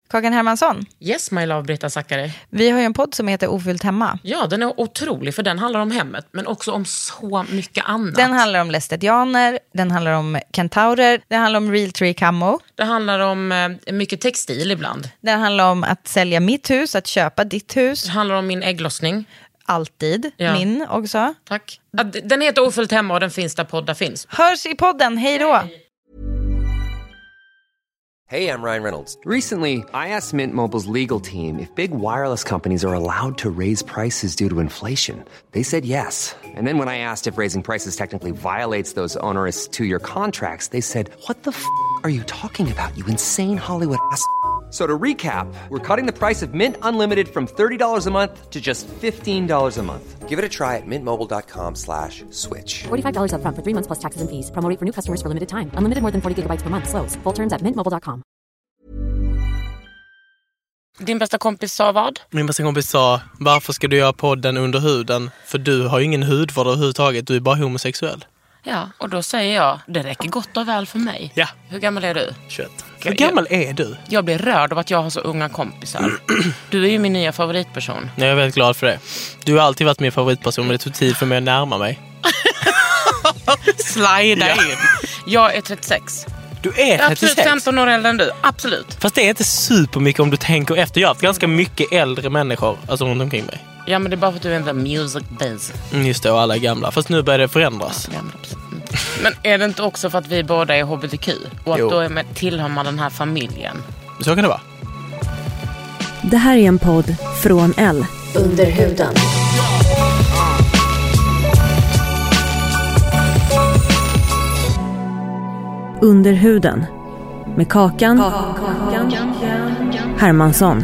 Kakan Hermansson. Yes, my love, Britta Zackari. Vi har ju en podd som heter Ofyllt hemma. Ja, den är otrolig för den handlar om hemmet, men också om så mycket annat. Den handlar om lästetianer, den handlar om kentaurer, den handlar om real tree camo. Det handlar om mycket textil ibland. Den handlar om att sälja mitt hus, att köpa ditt hus. Det handlar om min ägglossning. Alltid, min också. Tack. Den heter Ofyllt hemma och den finns där poddar finns. Hörs i podden, hej då! Hey, I'm Ryan Reynolds. Recently, I asked Mint Mobile's legal team if big wireless companies are allowed to raise prices due to inflation. They said yes. And then when I asked if raising prices technically violates those onerous two-year contracts, they said, "What the f*** are you talking about, you insane Hollywood ass?" So to recap, we're cutting the price of Mint Unlimited from $30 a month to just $15 a month. Give it a try at mintmobile.com/switch. $45 up front for 3 months plus taxes and fees. Promo rate for new customers for limited time. Unlimited more than 40 gigabytes per month. Slows full terms at mintmobile.com. Din bästa kompis sa vad? Min bästa kompis sa, varför ska du göra podden under huden? För du har ju ingen hudvård överhuvudtaget, du är bara homosexuell. Ja, och då säger jag, det räcker gott och väl för mig. Ja. Hur gammal är du? 21. Hur gammal är du? Jag blir rörd av att jag har så unga kompisar. Du är ju min nya favoritperson. Jag är väldigt glad för det. Du har alltid varit min favoritperson, men det tog tid för mig att närma mig. Slida in. Jag är 36. Du är 36? Absolut 15 år äldre än du, absolut. Fast det är inte supermycket om du tänker efter. Jag har haft ganska mycket äldre människor runt omkring mig. Ja, men det är bara för att du är inte music base. Just det, och alla är gamla. Fast nu börjar det förändras. Ja, men är det inte också för att vi båda är hbtq? Och att då tillhör man den här familjen? Så kan det vara. Det här är en podd från L. Under huden. Under huden. Med Kakan Hermansson.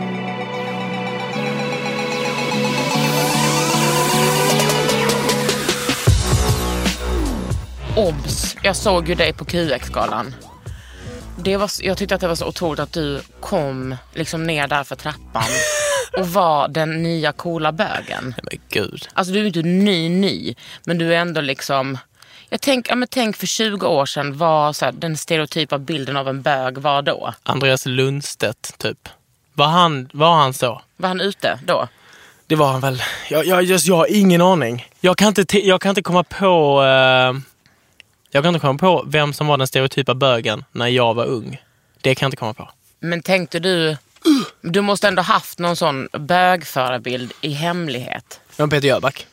Obs, jag såg ju dig på QX-galan. Jag tyckte att det var så otroligt att du kom liksom ner där för trappan och var den nya coola bögen. Men gud. Alltså du är inte ny, men du är ändå liksom... Tänk för 20 år sedan vad så här, den stereotypa bilden av en bög var då. Andreas Lundstedt typ. Var han så? Var han ute då? Det var han väl. Jag har ingen aning. Jag kan inte komma på... Jag kan inte komma på vem som var den stereotypa bögen när jag var ung. Det kan jag inte komma på. Men tänkte du måste ändå haft någon sån bögförebild i hemlighet. Ja, Peter Jöback.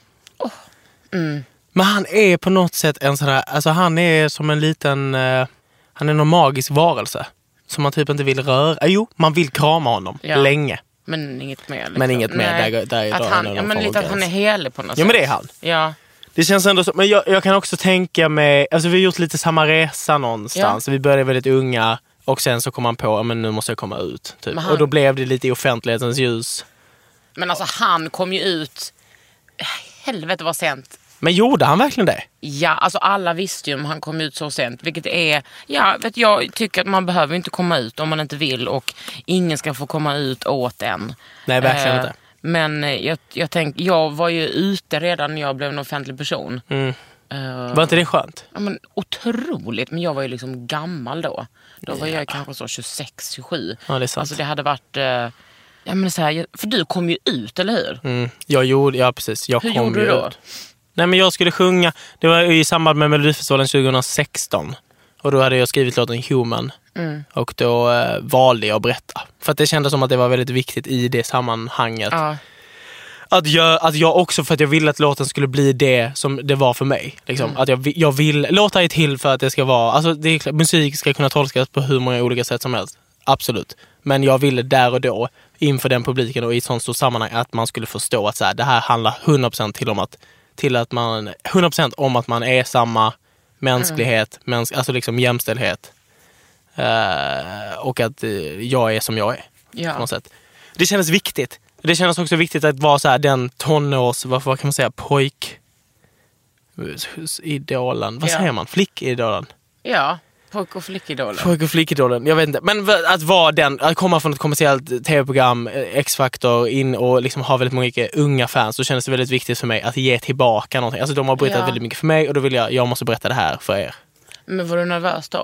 Men han är på något sätt en sån här... Alltså han är som en liten... han är någon magisk varelse. Som man typ inte vill röra. Jo, man vill krama honom länge. Men inget mer. Liksom. Men inget mer. Där att han, lite att han är helig på något sätt. Ja, men det är han. Ja. Det känns ändå så. Men jag kan också tänka mig... Alltså vi har gjort lite samma resa någonstans. Ja. Vi började väldigt unga. Och sen så kom man på, men nu måste jag komma ut. Typ. Och då blev det lite i offentlighetens ljus. Men alltså han kom ju ut... Helvete vad sent. Men gjorde han verkligen det? Ja, alltså alla visste ju om han kom ut så sent. Vilket är... Ja, jag tycker att man behöver inte komma ut om man inte vill. Och ingen ska få komma ut åt en. Nej, verkligen inte. Men jag var ju ute redan när jag blev en offentlig person. Var inte det skönt? Ja, men otroligt. Men jag var ju liksom gammal då. Då var jag kanske så 26-27. Ja, det är sant. Alltså det hade varit... ja, men så här, för du kom ju ut, eller hur? Jag gjorde, ja precis. Hur gjorde du då? Nej, men jag skulle sjunga. Det var i samband med Melodifestivalen 2016. Och då hade jag skrivit låten Human. Och då valde jag att berätta. För att det kändes som att det var väldigt viktigt i det sammanhanget. Ja. Att jag också, för att jag ville att låten skulle bli det som det var för mig. Liksom. Att jag vill, låta är till för att det ska vara... Alltså musik ska kunna tolkas på hur många olika sätt som helst. Absolut. Men jag ville där och då, inför den publiken och i ett sånt stort sammanhang, att man skulle förstå att så här, det här handlar 100% till att man 100% om att man är samma mänsklighet, alltså liksom jämställdhet. Och att jag är som jag är. Ja. På något sätt. Det kändes viktigt. Det kändes också viktigt att vara så här den tonårs, vad kan man säga, pojkidolen. Vad säger man? Flickidolen. Ja. Pojk- och flickidolen. Jag vet inte. Men att vara den, att komma från ett kommersiellt tv-program, X-Factor, in och liksom ha väldigt många unga fans, så kändes det väldigt viktigt för mig att ge tillbaka någonting. Alltså de har berättat väldigt mycket för mig och då vill jag måste berätta det här för er. Men var du nervös då?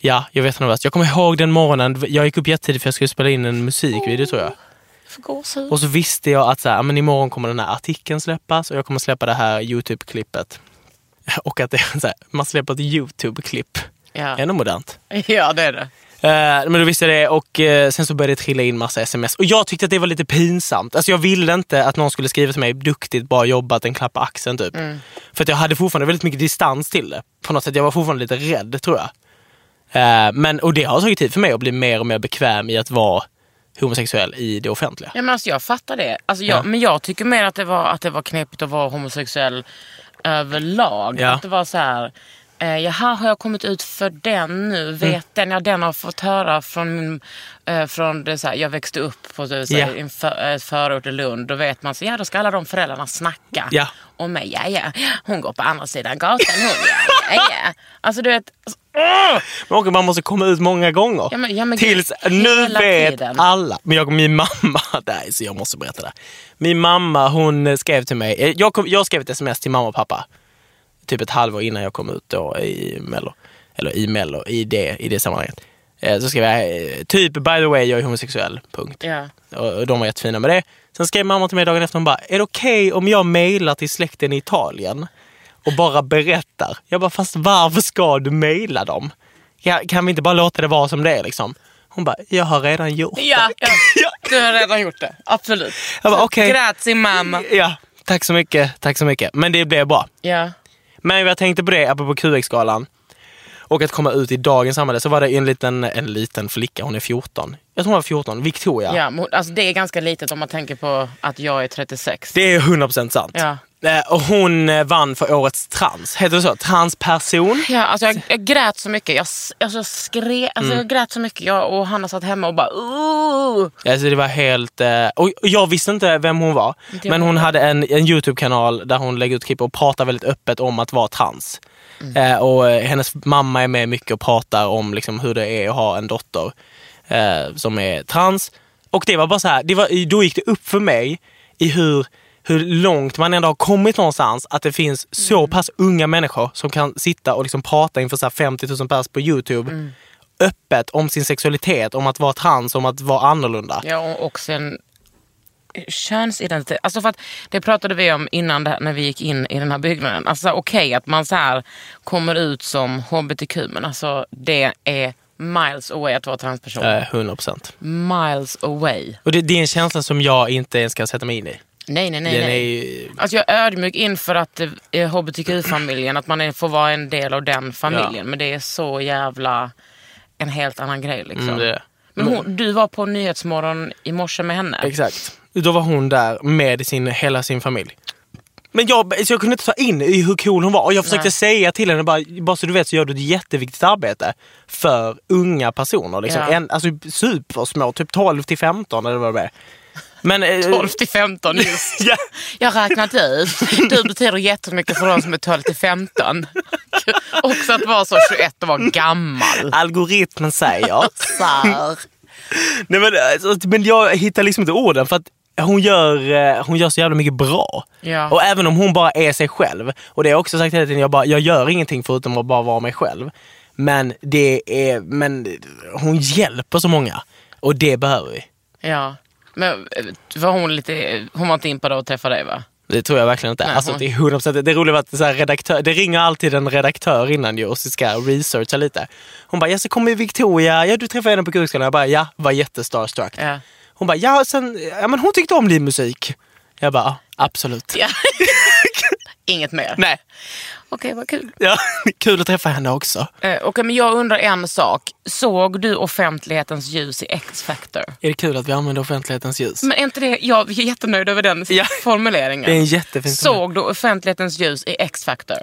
Ja, jag vet inte. Jag kommer ihåg den morgonen. Jag gick upp jättetidigt för jag skulle spela in en musikvideo tror jag. Och så visste jag att så här, men imorgon kommer den här artikeln släppas och jag kommer släppa det här YouTube-klippet. Och att det är så här, man släpper ett YouTube-klipp. Ja. Ändå modernt. Ja, det är det. Men då visste jag det och sen så började det trilla in massa sms. Och jag tyckte att det var lite pinsamt. Alltså jag ville inte att någon skulle skriva till mig duktigt, bara jobbat, en klapp på axeln typ. För att jag hade fortfarande väldigt mycket distans till det. På något sätt, jag var fortfarande lite rädd tror jag. Och det har tagit tid för mig att bli mer och mer bekväm i att vara homosexuell i det offentliga. Ja, men alltså jag fattar det. Alltså men jag tycker mer att det var knepigt att vara homosexuell överlag. Ja. Att det var så här... Jaha, har jag kommit ut för den nu? Vet den? Ja, den har fått höra från det så här, jag växte upp på ett förort i Lund. Då vet man så, då ska alla de föräldrarna snacka om mig. Ja, hon går på andra sidan gatan. Ja. Alltså du vet... Men man måste komma ut många gånger. Ja, men tills nu vet tiden. Alla. Men min mamma, så jag måste berätta det. Min mamma, hon skrev till mig. Jag skrev ett sms till mamma och pappa. Typ ett halvår innan jag kom ut då i Mello, i det sammanhanget. Så skrev jag typ, by the way, jag är homosexuell, punkt. Ja. Och de var jättefina med det. Sen skrev mamma till mig dagen efter, hon bara, är det okej om jag mejlar till släkten i Italien och bara berättar? Jag bara, fast varför ska du mejla dem? Kan vi inte bara låta det vara som det är liksom? Hon bara, jag har redan gjort det. Ja, du har redan gjort det, absolut. Jag bara, okej. Grazie mamma. Ja, tack så mycket. Men det blev bra. Ja. Men jag tänkte på det, apropå QX-skalan och att komma ut i dagens samhälle, så var det en liten flicka, hon är 14. Jag tror hon var 14, Victoria. Ja, alltså det är ganska litet om man tänker på att jag är 36. Det är 100% sant. Ja. Och hon vann för årets trans. Heter det så? Transperson? Ja, alltså jag grät så mycket. Jag grät så mycket. Jag och Hanna satt hemma och bara Alltså det var helt... och jag visste inte vem hon var. Men hon hade en YouTube-kanal där hon lägger ut klipp och pratar väldigt öppet om att vara trans. Och hennes mamma är med mycket och pratar om liksom hur det är att ha en dotter som är trans. Och det var bara så här, då gick det upp för mig i hur långt man ändå har kommit någonstans, att det finns så pass unga människor som kan sitta och liksom prata inför så här 50 000 pers på YouTube öppet om sin sexualitet, om att vara trans, om att vara annorlunda. Ja, och sen könsidentitet. Alltså för att det pratade vi om innan när vi gick in i den här byggnaden. Alltså okej, att man så här kommer ut som hbtq, men alltså det är miles away att vara transperson. 100%. Miles away. Och det är en känsla som jag inte ens ska sätta mig in i. Nej. Alltså jag är ödmjuk inför att det är hbtq-familjen, att man får vara en del av den familjen. Ja. Men det är så jävla en helt annan grej liksom. Men du var på Nyhetsmorgon i morse med henne. Exakt. Då var hon där med hela sin familj. Men jag kunde inte ta in i hur cool hon var. Och jag försökte säga till henne, bara så du vet så gör du ett jätteviktigt arbete för unga personer. Liksom. Alltså supersmå, typ 12-15 eller vad det är. Men 12-15 just. Ja. Jag har räknat ut. Du betyder jättemycket för de som är 12-15. Också att vara så 21 och vara gammal. Algoritmen säger. Nej, men jag hittar liksom inte orden för att hon gör så jävla mycket bra. Ja. Och även om hon bara är sig själv. Och det är också sagt hela tiden, jag gör ingenting förutom att bara vara mig själv. Men hon hjälper så många. Och det behöver vi. Ja. Men var hon var inte impad av att träffa dig, va? Det tror jag verkligen inte. Nej, alltså, det är 100%. Det är roligt att så här, redaktör, det ringer alltid en redaktör innan och så ska researcha lite. Hon bara, så kommer Victoria. Ja, du träffade henne på Kukskalan. Jag bara, ja, var jättestarstruck. Ja. Hon bara, men hon tyckte om din musik. Jag bara, absolut. Ja. Inget mer. Nej. Okej, vad kul. Ja, kul att träffa henne också. Okej, men jag undrar en sak. Såg du offentlighetens ljus i X-Factor? Är det kul att vi använder offentlighetens ljus? Men är inte det, jag är jättenöjd över den formuleringen. Det är en jättefin. Såg du offentlighetens ljus i X-Factor?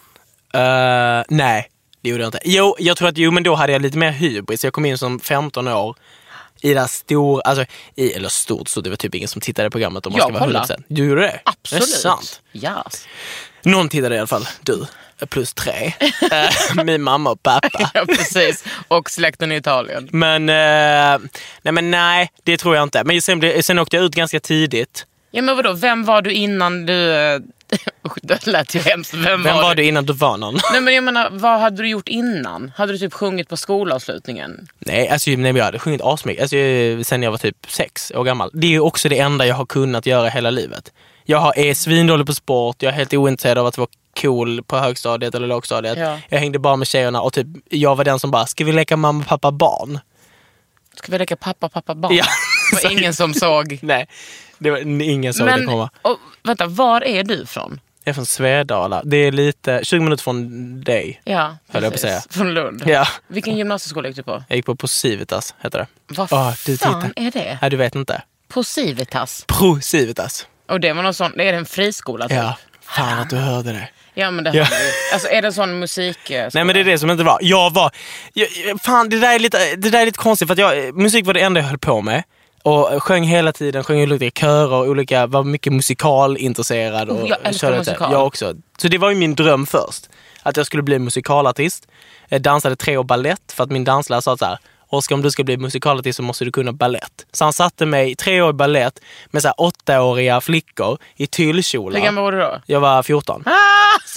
Nej, det gjorde jag inte. Jo, jag tror att men då hade jag lite mer hybris. Jag kom in som 15 år i det stor, alltså eller stort, så det var typ ingen som tittade på programmet om man ska vara 100%. Du gjorde det? Absolut. Det är sant. Yes. Någon tittade i alla fall. Du, +3. Min mamma och pappa. Ja, precis. Och släkten i Italien. Men nej, det tror jag inte. Men sen åkte jag ut ganska tidigt. Ja, men vadå? Vem var du innan du... Det lät ju hemskt. Vem var du innan du var någon? Nej, men jag menar, vad hade du gjort innan? Hade du typ sjungit på skolavslutningen? Nej, jag hade sjungit asmycket. Sen jag var typ 6 år gammal. Det är ju också det enda jag har kunnat göra hela livet. Jag är svindålig på sport. Jag är helt ointresserad av att vara cool på högstadiet eller lågstadiet. Ja. Jag hängde bara med tjejerna och typ, jag var den som bara, ska vi leka mamma, pappa, barn? Ska vi leka pappa, barn? Ja. Det var ingen som såg. Nej, det var ingen som det komma. Och, vänta, var är du från? Jag är från Svedala. Det är lite 20 minuter från dig. Ja, precis. Jag på säga. Från Lund. Ja. Vilken gymnasieskola gick du på? Jag gick på Civitas, heter det. Vad fan är det? Nej, du vet inte. På Civitas? Civitas. Och det var någon sån, det är en friskola typ. Ja, fan att du hörde det. Ja, men det hade ju. Alltså är det en sån musikskola? Nej, men det är det som inte var. Fan, det där är lite konstigt för att musik var det enda jag höll på med. Och sjöng hela tiden, sjöng olika körer, var mycket musikalintresserad. Och jag älskar musikal. Jag också. Så det var ju min dröm först. Att jag skulle bli musikalartist. Jag dansade 3 år ballett för att min danslärare sa så här: Oskar, om du ska bli musikalartist så måste du kunna ballett. Så han satte mig 3 år i ballett med så här 8-åriga flickor i tyllkjolar. Hur gammal var du då? Jag var 14. Så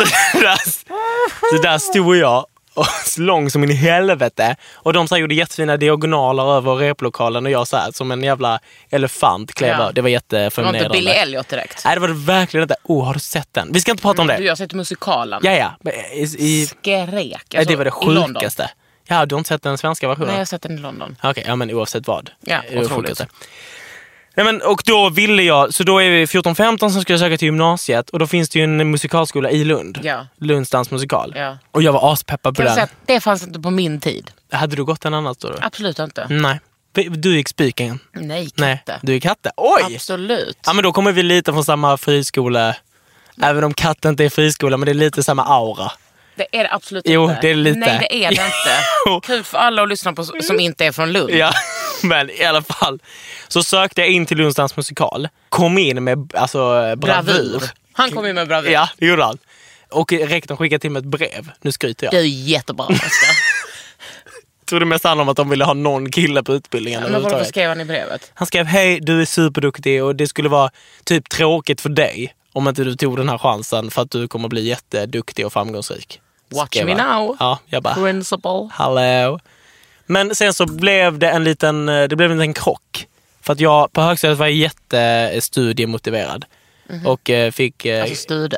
där stod jag och lång som in i helvete. Och de så här gjorde jättefina diagonaler över replokalen och jag så här som en jävla elefant klev. Ja. Det var jätteförnedrande. Det var inte Billy Elliot direkt. Nej, det var det verkligen inte. Har du sett den? Vi ska inte prata om det. Du har sett musikalen. Ja. Skrek. Alltså, det var det sjukaste. Ja, du har inte sett den svenska versionen? Nej, jag har sett den i London. Okej, ja, men oavsett vad. Ja, otroligt. Nej, men, och då ville jag, så då är vi 14-15 som skulle söka till gymnasiet. Och då finns det ju en musikalskola i Lund. Ja. Lunds dansmusikal. Ja. Och jag var aspeppad på den. Säga, det fanns inte på min tid. Hade du gått en annan då? Absolut inte. Nej. Du gick Spikingen? Nej, Katte. Nej, du gick Katte. Oj! Absolut. Ja, men då kommer vi lite från samma friskola. Även om Katte inte är friskola, men det är lite samma aura. Det är det absolut inte. Jo, det är lite. Nej, det är det inte. Kul för alla att lyssna på som inte är från Lund. Ja, men i alla fall. Så sökte jag in till Lunds dansmusikal. Kom in med bravur. Han kom in med bravur. Ja, det gjorde han. Och rektorn skickade till mig ett brev. Nu skryter jag. Det är jättebra, Oskar. Jag tror det mest handlar om att de ville ha någon kille på utbildningen. Ja, men varför skrev han i brevet? Han skrev, hej, du är superduktig och det skulle vara typ tråkigt för dig om inte du tog den här chansen för att du kommer bli jätteduktig och framgångsrik. Watch me now. Ja, jag bara, principal. Hallå. Men sen så blev det en liten krock. För att jag på högstadiet var jättestudiemotiverad. Och fick... Alltså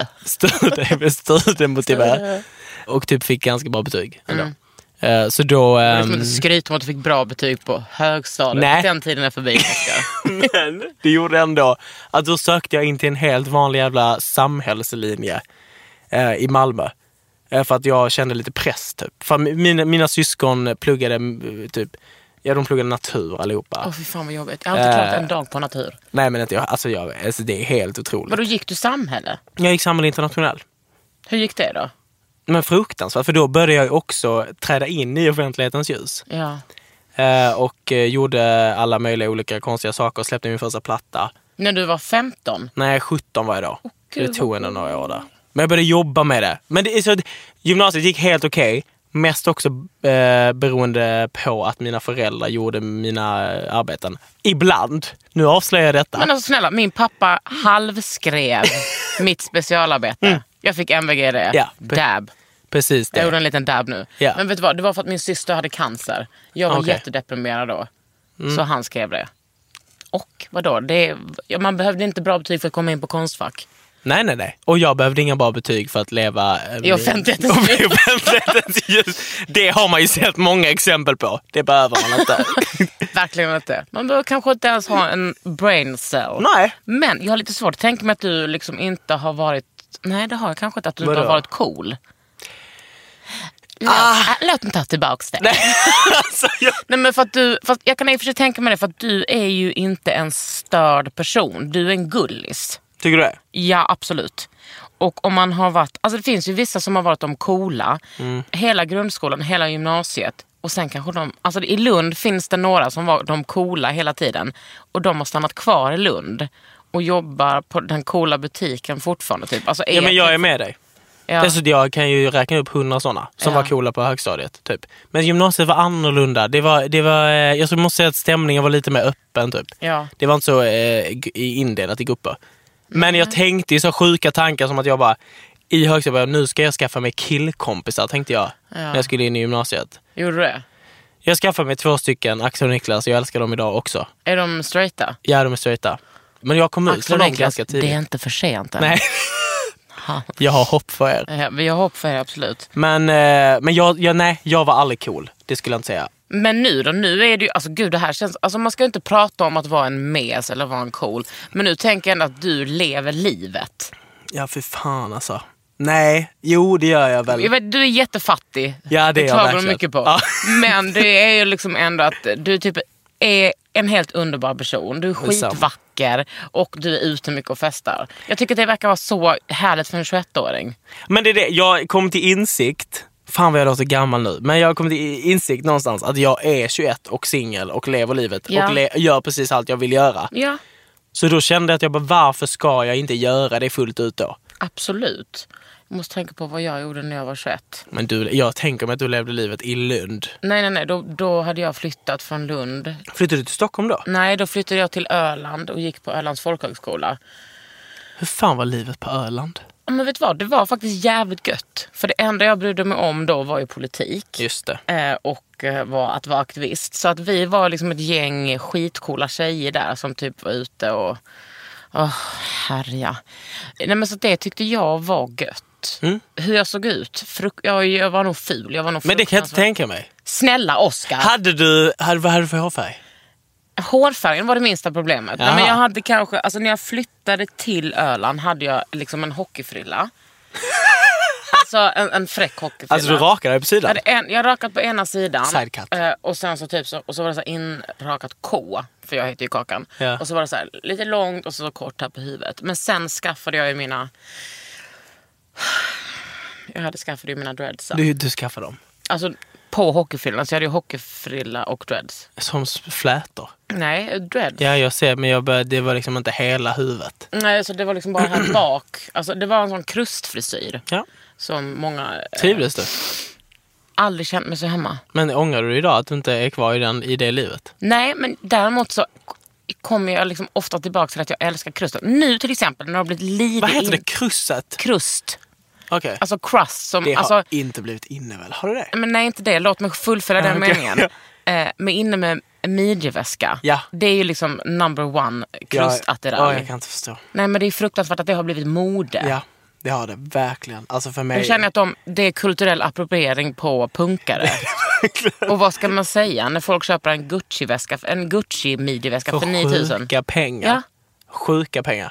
studiemotiverad. Och typ fick ganska bra betyg ändå. Så då... skryt om att du fick bra betyg på högstadiet. Nej. Den tiden är förbi. Men det gjorde ändå att då sökte jag in till en helt vanlig jävla samhällslinje i Malmö. För att jag kände lite press typ. För mina syskon pluggade typ... Ja, de pluggade natur allihopa. Fy fan vad jobbigt. Jag har inte klarat en dag på natur. Nej, men inte alltså det är helt otroligt. Men då gick du samhälle? Jag gick samhälle internationell. Hur gick det då? Men fruktansvärt, för då började jag också träda in i offentlighetens ljus. Ja. Och gjorde alla möjliga olika konstiga saker och släppte min första platta. När du var 15? Nej, 17 var jag då. Det tog ändå några år där. Men jag började jobba med det. Men det är så att gymnasiet gick helt okej. Mest också beroende på att mina föräldrar gjorde mina arbeten. Ibland. Nu avslöjar jag detta. Men alltså snälla, min pappa halvskrev mitt specialarbete. Jag fick MVG. Ja, dab. Precis det. Jag gjorde en liten dab nu. Ja. Men vet du vad? Det var för att min syster hade cancer. Jag var jättedeprimerad då. Så han skrev det. Och vadå? Man behövde inte bra betyg för att komma in på Konstfack. Nej. Och jag behövde inga bra betyg för att leva i offentlighetens ljus. Det har man ju sett många exempel på. Det behöver man inte. Verkligen inte. Man behöver kanske inte ens ha en brain cell. Nej. Men jag har lite svårt att tänka mig att du liksom inte har varit... Nej, det har jag kanske inte. Att du inte har varit cool. Låt mig ta tillbaka det. Nej, alltså, Nej, men fast jag kan i och för sig tänka mig det, för att du är ju inte en störd person. Du är en gullis. Tycker du det? Ja, absolut. Och om man har varit... Alltså det finns ju vissa som har varit de coola. Hela grundskolan, hela gymnasiet. Och sen kanske de... Alltså i Lund finns det några som var de coola hela tiden. Och de har stannat kvar i Lund. Och jobbar på den coola butiken fortfarande. Typ. Alltså, men jag är med dig. Ja. Dessutom jag kan ju räkna upp 100 sådana som var coola på högstadiet typ. Men gymnasiet var annorlunda. Det var jag måste säga att stämningen var lite mer öppen typ. Ja. Det var inte så indelat i grupper. Men jag tänkte ju så sjuka tankar som att jag bara i högstadiet, nu ska jag skaffa mig killkompisar, tänkte jag när jag skulle in i gymnasiet. Gjorde du det? Jag skaffade mig 2 stycken, Axel och Niklas, jag älskar dem idag också. Är de straighta? Ja, de är straighta. Men jag kom ut från dem ganska tidigt. Det är inte för sent än. Nej. Jag har hopp för er. Ja, vi har hopp för er, absolut. Men jag var aldrig cool. Det skulle jag inte säga. Men nu då? Nu är det ju, alltså gud, det här känns, alltså man ska inte prata om att vara en mes eller vara en cool. Men nu tänker jag ändå att du lever livet. Ja, för fan alltså. Nej, jo det gör jag väl. Jag vet, du är jättefattig. Ja, det är jag verkligen. Mycket på. Ja. Men det är ju liksom ändå att du typ är en helt underbar person. Du är skitvacker och du är ute mycket och festar. Jag tycker att det verkar vara så härligt för en 21-åring. Men det är det, jag kom till insikt. Fan vad jag låter gammal nu. Men jag kom till insikt någonstans att jag är 21 och singel och lever livet. Ja. Och gör precis allt jag vill göra. Ja. Så då kände jag att varför ska jag inte göra det fullt ut då? Absolut. Jag måste tänka på vad jag gjorde när jag var 21. Men jag tänker mig att du levde livet i Lund. Nej. Då hade jag flyttat från Lund. Flyttade du till Stockholm då? Nej, då flyttade jag till Öland och gick på Ölands folkhögskola. Hur fan var livet på Öland? Men vet du vad, det var faktiskt jävligt gött. För det enda jag brydde mig om då var ju politik. Just det. Och var att vara aktivist. Så att vi var liksom ett gäng skitcoola tjejer där som typ var ute och härja. Nej, men så det tyckte jag var gött. Mm. Hur jag såg ut. Jag var nog ful. Men det kan jag inte tänka mig. Snälla Oscar. Vad hade du för hårfärg? Hårfärgen var det minsta problemet. Nej, men jag hade kanske, alltså när jag flyttade till Öland hade jag liksom en hockeyfrilla. Alltså en fräck hockeyfrilla. Alltså du rakade dig på sidan? Jag rakat på ena sidan. Sidecut. Och sen så typ och så var det så här inrakat K, för jag heter ju Kakan. Ja. Och så var det så här lite långt och så kort här på huvudet. Men sen skaffade jag ju mina dreads. Du skaffade dem? Alltså på hockeyfrillan, så jag hade ju hockeyfrilla och dreads. Som flätor? Nej, dreads. Ja, jag ser, men det var liksom inte hela huvudet. Nej, så det var liksom bara här bak. Alltså det var en sån krustfrisyr. Ja. Som många... Trivdes du? Aldrig känt mig så hemma. Men ångrar du idag att du inte är kvar i det livet? Nej, men däremot så kommer jag liksom ofta tillbaka till att jag älskar krustet. Nu till exempel när det har blivit lite... Vad heter det? Krusset? Krust. Okay. Alltså crust som... Det har alltså, inte blivit inne väl? Har du det? Men nej, inte det. Låt mig fullfölja den meningen. Med inne med midjeväska. Ja. Det är ju liksom number one krustattiralj. Ja, jag kan inte förstå. Nej, men det är fruktansvärt att det har blivit mode. Ja, det har det verkligen. Alltså för mig... Jag känner att det är kulturell appropriering på punkare. Och vad ska man säga när folk köper en Gucci-väska, en Gucci-midjeväska för 9 000? Sjuka pengar. Ja. Sjuka pengar.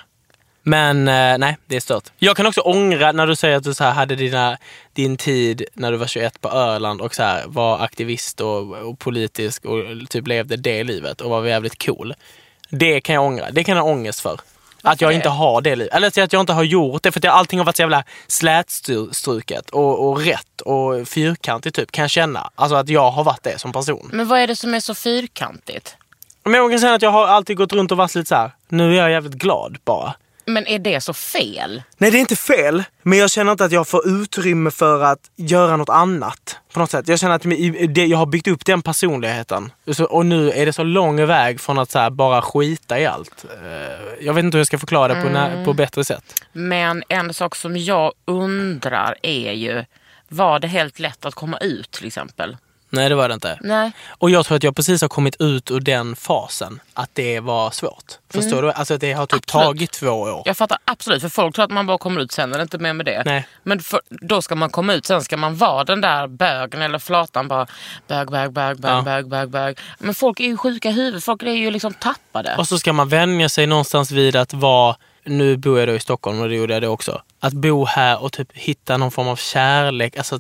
Men nej, det är stört. Jag kan också ångra när du säger att du så här hade din tid när du var 21 på Öland och så här var aktivist och politisk och typ levde det livet och var jävligt cool. Det kan jag ångra. Det kan jag ha ångest för. Att jag inte har det livet. Eller att jag inte har gjort det för att allting har varit så jävla slätstruket och rätt och fyrkantigt typ kan jag känna. Alltså att jag har varit det som person. Men vad är det som är så fyrkantigt? Men jag kan säga att jag har alltid gått runt och varit lite så här. Nu är jag jävligt glad bara. Men är det så fel? Nej, det är inte fel. Men jag känner inte att jag får utrymme för att göra något annat. På något sätt. Jag känner att jag har byggt upp den personligheten. Och nu är det så lång väg från att så här bara skita i allt. Jag vet inte hur jag ska förklara det på bättre sätt. Men en sak som jag undrar är ju, var det helt lätt att komma ut till exempel? Nej, det var det inte. Nej. Och jag tror att jag precis har kommit ut ur den fasen. Att det var svårt. Förstår du? Alltså det har typ tagit 2 år. Jag fattar absolut. För folk tror att man bara kommer ut sen. Är det inte mer med det? Nej. Men då ska man komma ut sen. Ska man vara den där bögen eller flatan. Bara bög. Men folk är ju sjuka i huvudet. Folk är ju liksom tappade. Och så ska man vänja sig någonstans vid att vara... Nu bor jag då i Stockholm och det gjorde jag det också. Att bo här och typ hitta någon form av kärlek. Alltså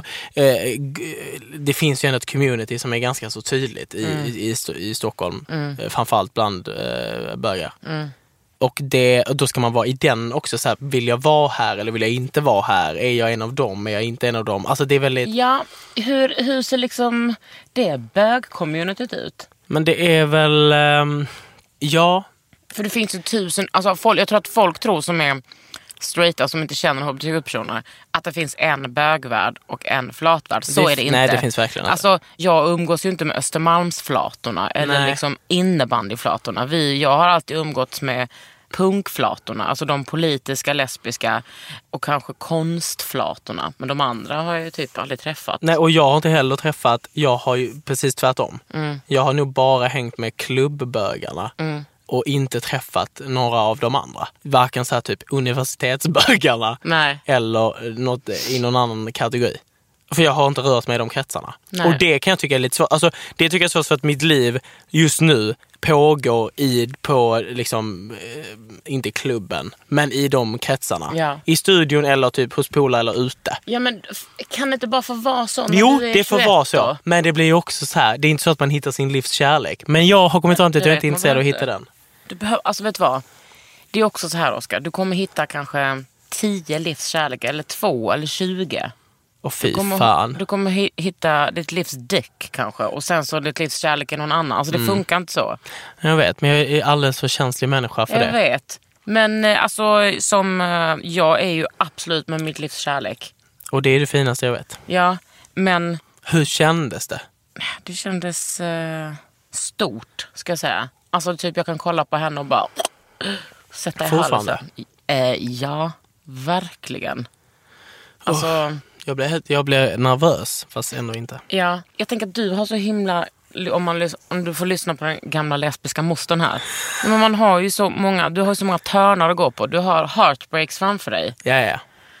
det finns ju ändå ett community som är ganska så tydligt i Stockholm. Framförallt bland bögar. Och då ska man vara i den också. Så här, vill jag vara här eller vill jag inte vara här? Är jag en av dem? Är jag inte en av dem? Alltså det är väldigt... Ja, hur ser liksom det bög-communityt ut? Men det är väl... ja... För det finns ju 1000... Alltså jag tror att folk tror som är straighta som inte känner hbtq-personer, att det finns en bögvärld och en flatvärld. Så är det inte. Nej, det finns verkligen inte. Alltså, jag umgås ju inte med Östermalmsflatorna eller liksom innebandyflatorna. Jag har alltid umgåtts med punkflatorna, alltså de politiska, lesbiska och kanske konstflatorna. Men de andra har jag ju typ aldrig träffat. Nej, och jag har inte heller träffat, jag har ju precis tvärtom. Jag har nog bara hängt med klubbbögarna och inte träffat några av de andra. Varken så här typ universitetsbögarna eller något i någon annan kategori. För jag har inte rört mig i de kretsarna. Nej. Och det kan jag tycka är lite svårt. Alltså, det tycker jag är svårt för att mitt liv just nu pågår på liksom, inte klubben, men i de kretsarna. Ja. I studion eller typ hos polare eller ute. Ja, men kan det inte bara få vara så? Jo, det får vara så. Då? Men det blir ju också så här, det är inte så att man hittar sin livs kärlek. Men jag har kommit fram till att jag inte är intresserad av att hitta den. Alltså vet du vad? Det är också så här, Oskar. Du kommer hitta kanske 10 livs kärlek, eller 2 eller 20. Och fy fan. Du kommer hitta ditt livs däck kanske. Och sen så ditt livs kärlek är någon annan. Alltså det funkar inte så. Jag vet, men jag är alldeles för känslig människa för det. Jag vet. Men alltså jag är ju absolut med mitt livs kärlek. Och det är det finaste jag vet. Ja, men... Hur kändes det? Det kändes stort, ska jag säga. Alltså typ jag kan kolla på henne och bara sätta i halsen. Ja, verkligen. Alltså... Jag blev nervös, fast ändå inte. Ja, jag tänker att du har så himla... Om du får lyssna på den gamla lesbiska mostern här. Men man har ju så många... Du har så många törnar att gå på. Du har heartbreaks framför dig. Ja.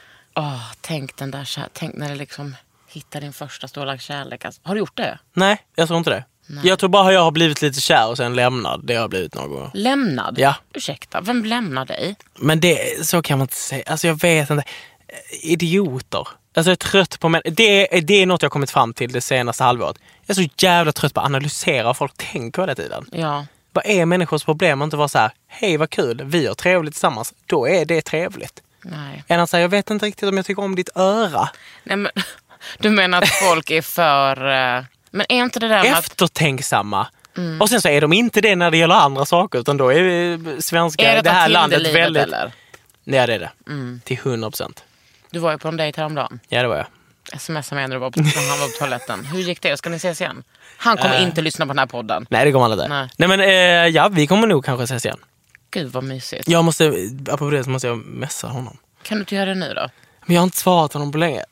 Tänk den där... Tänk när du liksom hittar din första stora kärlek. Alltså, har du gjort det? Nej, jag tror inte det. Nej. Jag tror bara jag har blivit lite kär och sen lämnad. Det har blivit någon gång. Lämnad? Ja. Ursäkta, vem lämnar dig? Men så kan man inte säga. Alltså jag vet inte. Idioter. Alltså jag är trött på det är något jag har kommit fram till det senaste halvåret. Jag är så jävla trött på att analysera vad folk tänker hela tiden. Ja. Vad är människors problem att inte vara så här, hej vad kul, vi har trevligt tillsammans. Då är det trevligt. Nej. Än att säga, jag vet inte riktigt om jag tycker om ditt öra. Nej, men du menar att folk är för... Men är inte det där med eftertänksamma. Och sen så är de inte det när det gäller andra saker, utan då är svenska, det här landet väldigt... Eller? Nej, det är det. Till 100%. Du var ju på en dejt häromdagen. Ja, det var jag. Smsade med när han var på toaletten. Hur gick det? Ska ni ses igen? Han kommer inte lyssna på den här podden. Nej, det kommer han inte. Nej, men ja, vi kommer nog kanske ses igen. Gud, vad mysigt. Apropå det så måste jag messa honom. Kan du inte göra det nu då? Men jag har inte svarat honom på länge.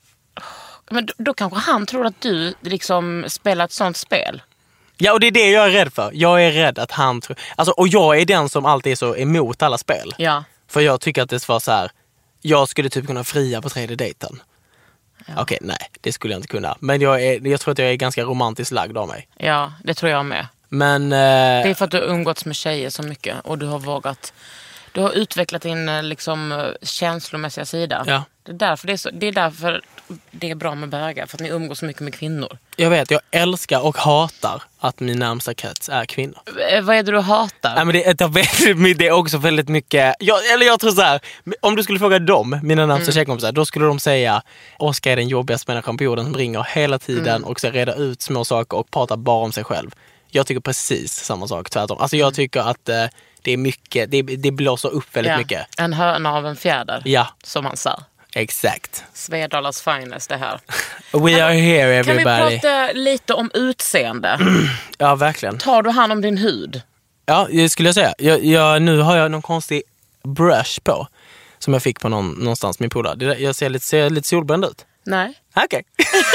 Men då kanske han tror att du liksom spelar ett sånt spel. Ja, och det är det jag är rädd för. Jag är rädd att han tror... Alltså, och jag är den som alltid är så emot alla spel. Ja. För jag tycker att det var så här... Jag skulle typ kunna fria på 3D dejten. Ja. Okej, nej, det skulle jag inte kunna. Men jag tror att jag är ganska romantiskt lagd av mig. Ja, det tror jag med. Men det är för att du har umgåtts med tjejer så mycket. Och du har vågat... Du har utvecklat din liksom, känslomässiga sida. Ja. Det är därför det är bra med bögar. För att ni umgås så mycket med kvinnor. Jag vet, jag älskar och hatar att min närmsta krets är kvinnor. Vad är det du hatar? Nej, men det är också väldigt mycket... Jag tror så här, om du skulle fråga dem, mina närmsta tjejkompisar, då skulle de säga Oskar är den jobbigaste människan på jorden som ringer hela tiden och ska reda ut små saker och prata bara om sig själv. Jag tycker precis samma sak, tvärtom. Alltså jag tycker att det är mycket, det blåser upp väldigt mycket. En hörna av en fjäder, ja. Som han sa. Exakt. Svedalas finest det här. We are here everybody. Kan vi prata lite om utseende? Ja, verkligen. Tar du hand om din hud? Ja, det skulle jag säga. Nu har jag någon konstig brush på. Som jag fick på någonstans min polare. Jag ser lite solbränd ut. Nej. Okej.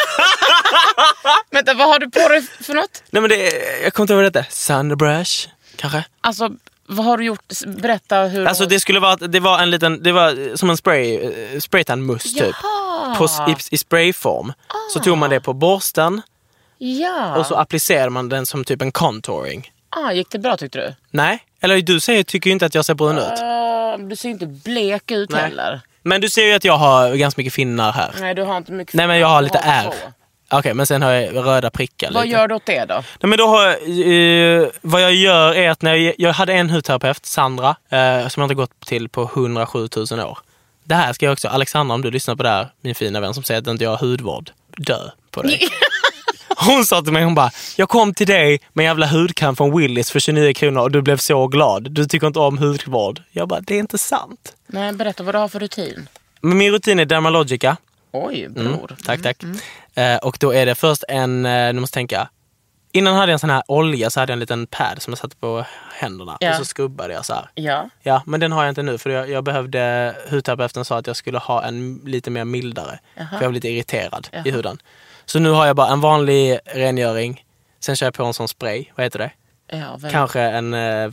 Vänta, vad har du på dig för något? Nej, men jag kommer inte ihåg detta. Sunbrush, kanske. Alltså, vad har du gjort? Berätta hur... Alltså det skulle vara att det var som en spraytan-must typ. I sprayform. Så tog man det på borsten. Ja. Och så applicerade man den som typ en contouring. Gick det bra tyckte du? Nej. Eller du tycker ju inte att jag ser brun ut. Du ser inte blek ut heller. Men du ser ju att jag har ganska mycket finnar här. Nej, du har inte mycket finnar. Nej, men jag har lite ärr. Okej, men sen har jag röda prickar. Vad gör du åt det då? Nej, men då har vad jag gör är att när jag hade en hudterapeut, Sandra, som jag inte gått till på 107 000 år. Det här ska jag också, Alexandra, om du lyssnar på det här, min fina vän som säger att inte jag har hudvård, dö på dig. Hon sa till mig, hon bara, jag kom till dig med en jävla hudkräm från Willys för 29 kronor och du blev så glad. Du tycker inte om hudvård. Jag bara, det är inte sant. Nej, berätta vad du har för rutin. Men min rutin är Dermalogica. Oj, bror. Tack. Och då är det först nu måste tänka. Innan hade jag en sån här olja, så hade jag en liten pad som jag satte på händerna. Ja. Och så skubbade jag så här. Ja, men den har jag inte nu för jag behövde, hudterapeuten sa att jag skulle ha en lite mer mildare. För jag var lite irriterad i huden. Så nu har jag bara en vanlig rengöring. Sen kör jag på en sån spray, vad heter det? Ja, kanske en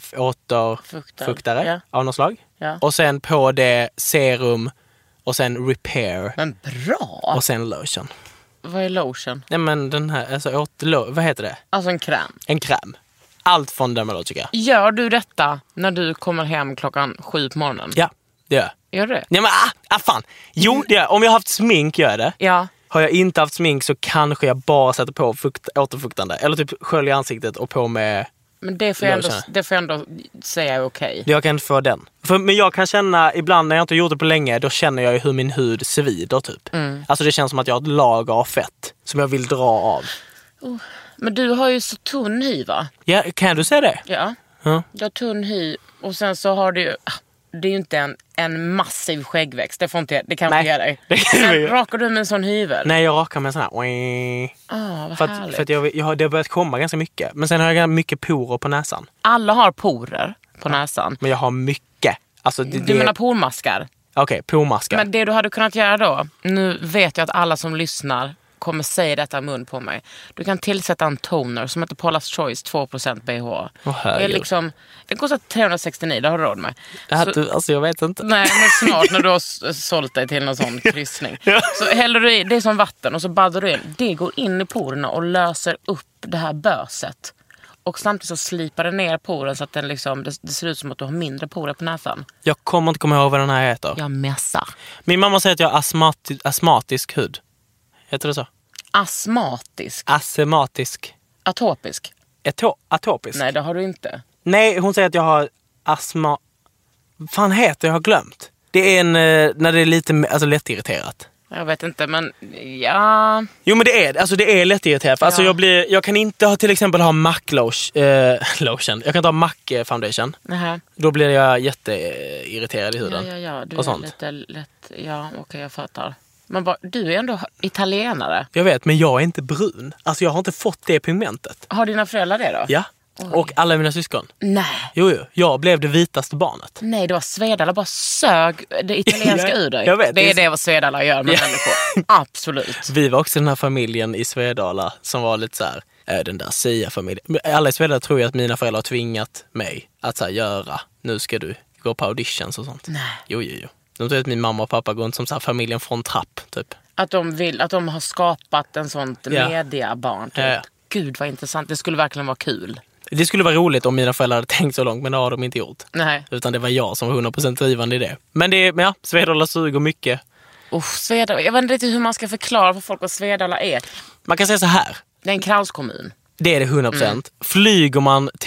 återfuktare av något slag. Ja. Och sen på det serum och sen repair. Men bra! Och sen lotion. Vad är lotion? Ja, men den här, alltså vad heter det? Alltså en kräm. En kräm. Allt från Dermalogica. Gör du detta när du kommer hem 7:00 på morgonen? Ja, det gör. Gör du det? Ja, men fan. Jo, det gör. Om jag har haft smink gör jag det. Ja. Har jag inte haft smink så kanske jag bara sätter på återfuktande. Eller typ skölj i ansiktet och på med. Men det får jag ändå säga är okej. Jag kan inte få den. Men jag kan känna, ibland när jag inte har gjort det på länge, då känner jag ju hur min hud svider typ. Alltså det känns som att jag har ett lager av fett som jag vill dra av. Men du har ju så tunn hy, va? Ja, kan du säga det? Ja. Du har tunn hy och sen så har du ju... Det är ju inte en massiv skäggväxt. Det kan inte ge dig. Men rakar du med en sån hyvel? Nej, jag rakar med en sån här. Vad härligt. För att det har börjat komma ganska mycket. Men sen har jag mycket porer på näsan. Alla har porer på näsan. Men jag har mycket. Alltså, du menar pormaskar? Okej, pormaskar. Men det du hade kunnat göra då. Nu vet jag att alla som lyssnar kommer säga detta mun på mig. Du kan tillsätta en toner som heter Paula's Choice 2% BH. Det är liksom, det kostar 369, det har du råd med. Alltså jag vet inte. Nej, men snart när du har sålt dig till någon sån kryssning. Så häller du i, det är som vatten och så baddar du in. Det går in i porerna och löser upp det här böset. Och samtidigt så slipar det ner poren så att den liksom, det ser ut som att du har mindre porer på näsan. Jag kommer inte komma ihåg vad den här heter. Jag mässar. Min mamma säger att jag har astmatisk hud. Heter det så? Astmatisk? Astmatisk. Atopisk? Atopisk? Nej, det har du inte. Nej, hon säger att jag har astma... Fan heter jag har glömt. Det är en när det är lite lättirriterat. Jag vet inte, men ja... Jo, men det är lättirriterat. Ja. Alltså jag kan inte till exempel ha MAC lotion. Jag kan inte ha MAC foundation. Då blir jag jätteirriterad i huden. Ja. Du är lite lätt... Ja, okej, jag fattar. Men du är ändå italienare. Jag vet, men jag är inte brun. Alltså jag har inte fått det pigmentet. Har dina föräldrar det då? Ja. Oj. Och alla mina syskon. Nej. Jo, jag blev det vitaste barnet. Nej, det var Svedala bara sög det italienska ur dig. Jag vet, det är det vad Svedala gör med människor. Absolut. Vi var också den här familjen i Svedala som var lite så här, den där Sia-familjen. Alla i Svedala tror ju att mina föräldrar har tvingat mig att så här, göra. Nu ska du gå på auditions och sånt. Nej. Jo. De tror att min mamma och pappa går inte som så här, familjen från trapp, typ. Att de har skapat en sånt mediabarn, typ. Ja. Gud, vad intressant. Det skulle verkligen vara kul. Det skulle vara roligt om mina föräldrar hade tänkt så långt, men det har de inte gjort. Nej. Utan det var jag som var 100% drivande i det. Men Svedala suger mycket. Svedala. Jag vet inte riktigt hur man ska förklara för folk vad Svedala är. Man kan säga så här. Det är en kranskommun. Det är det 100%. Flyger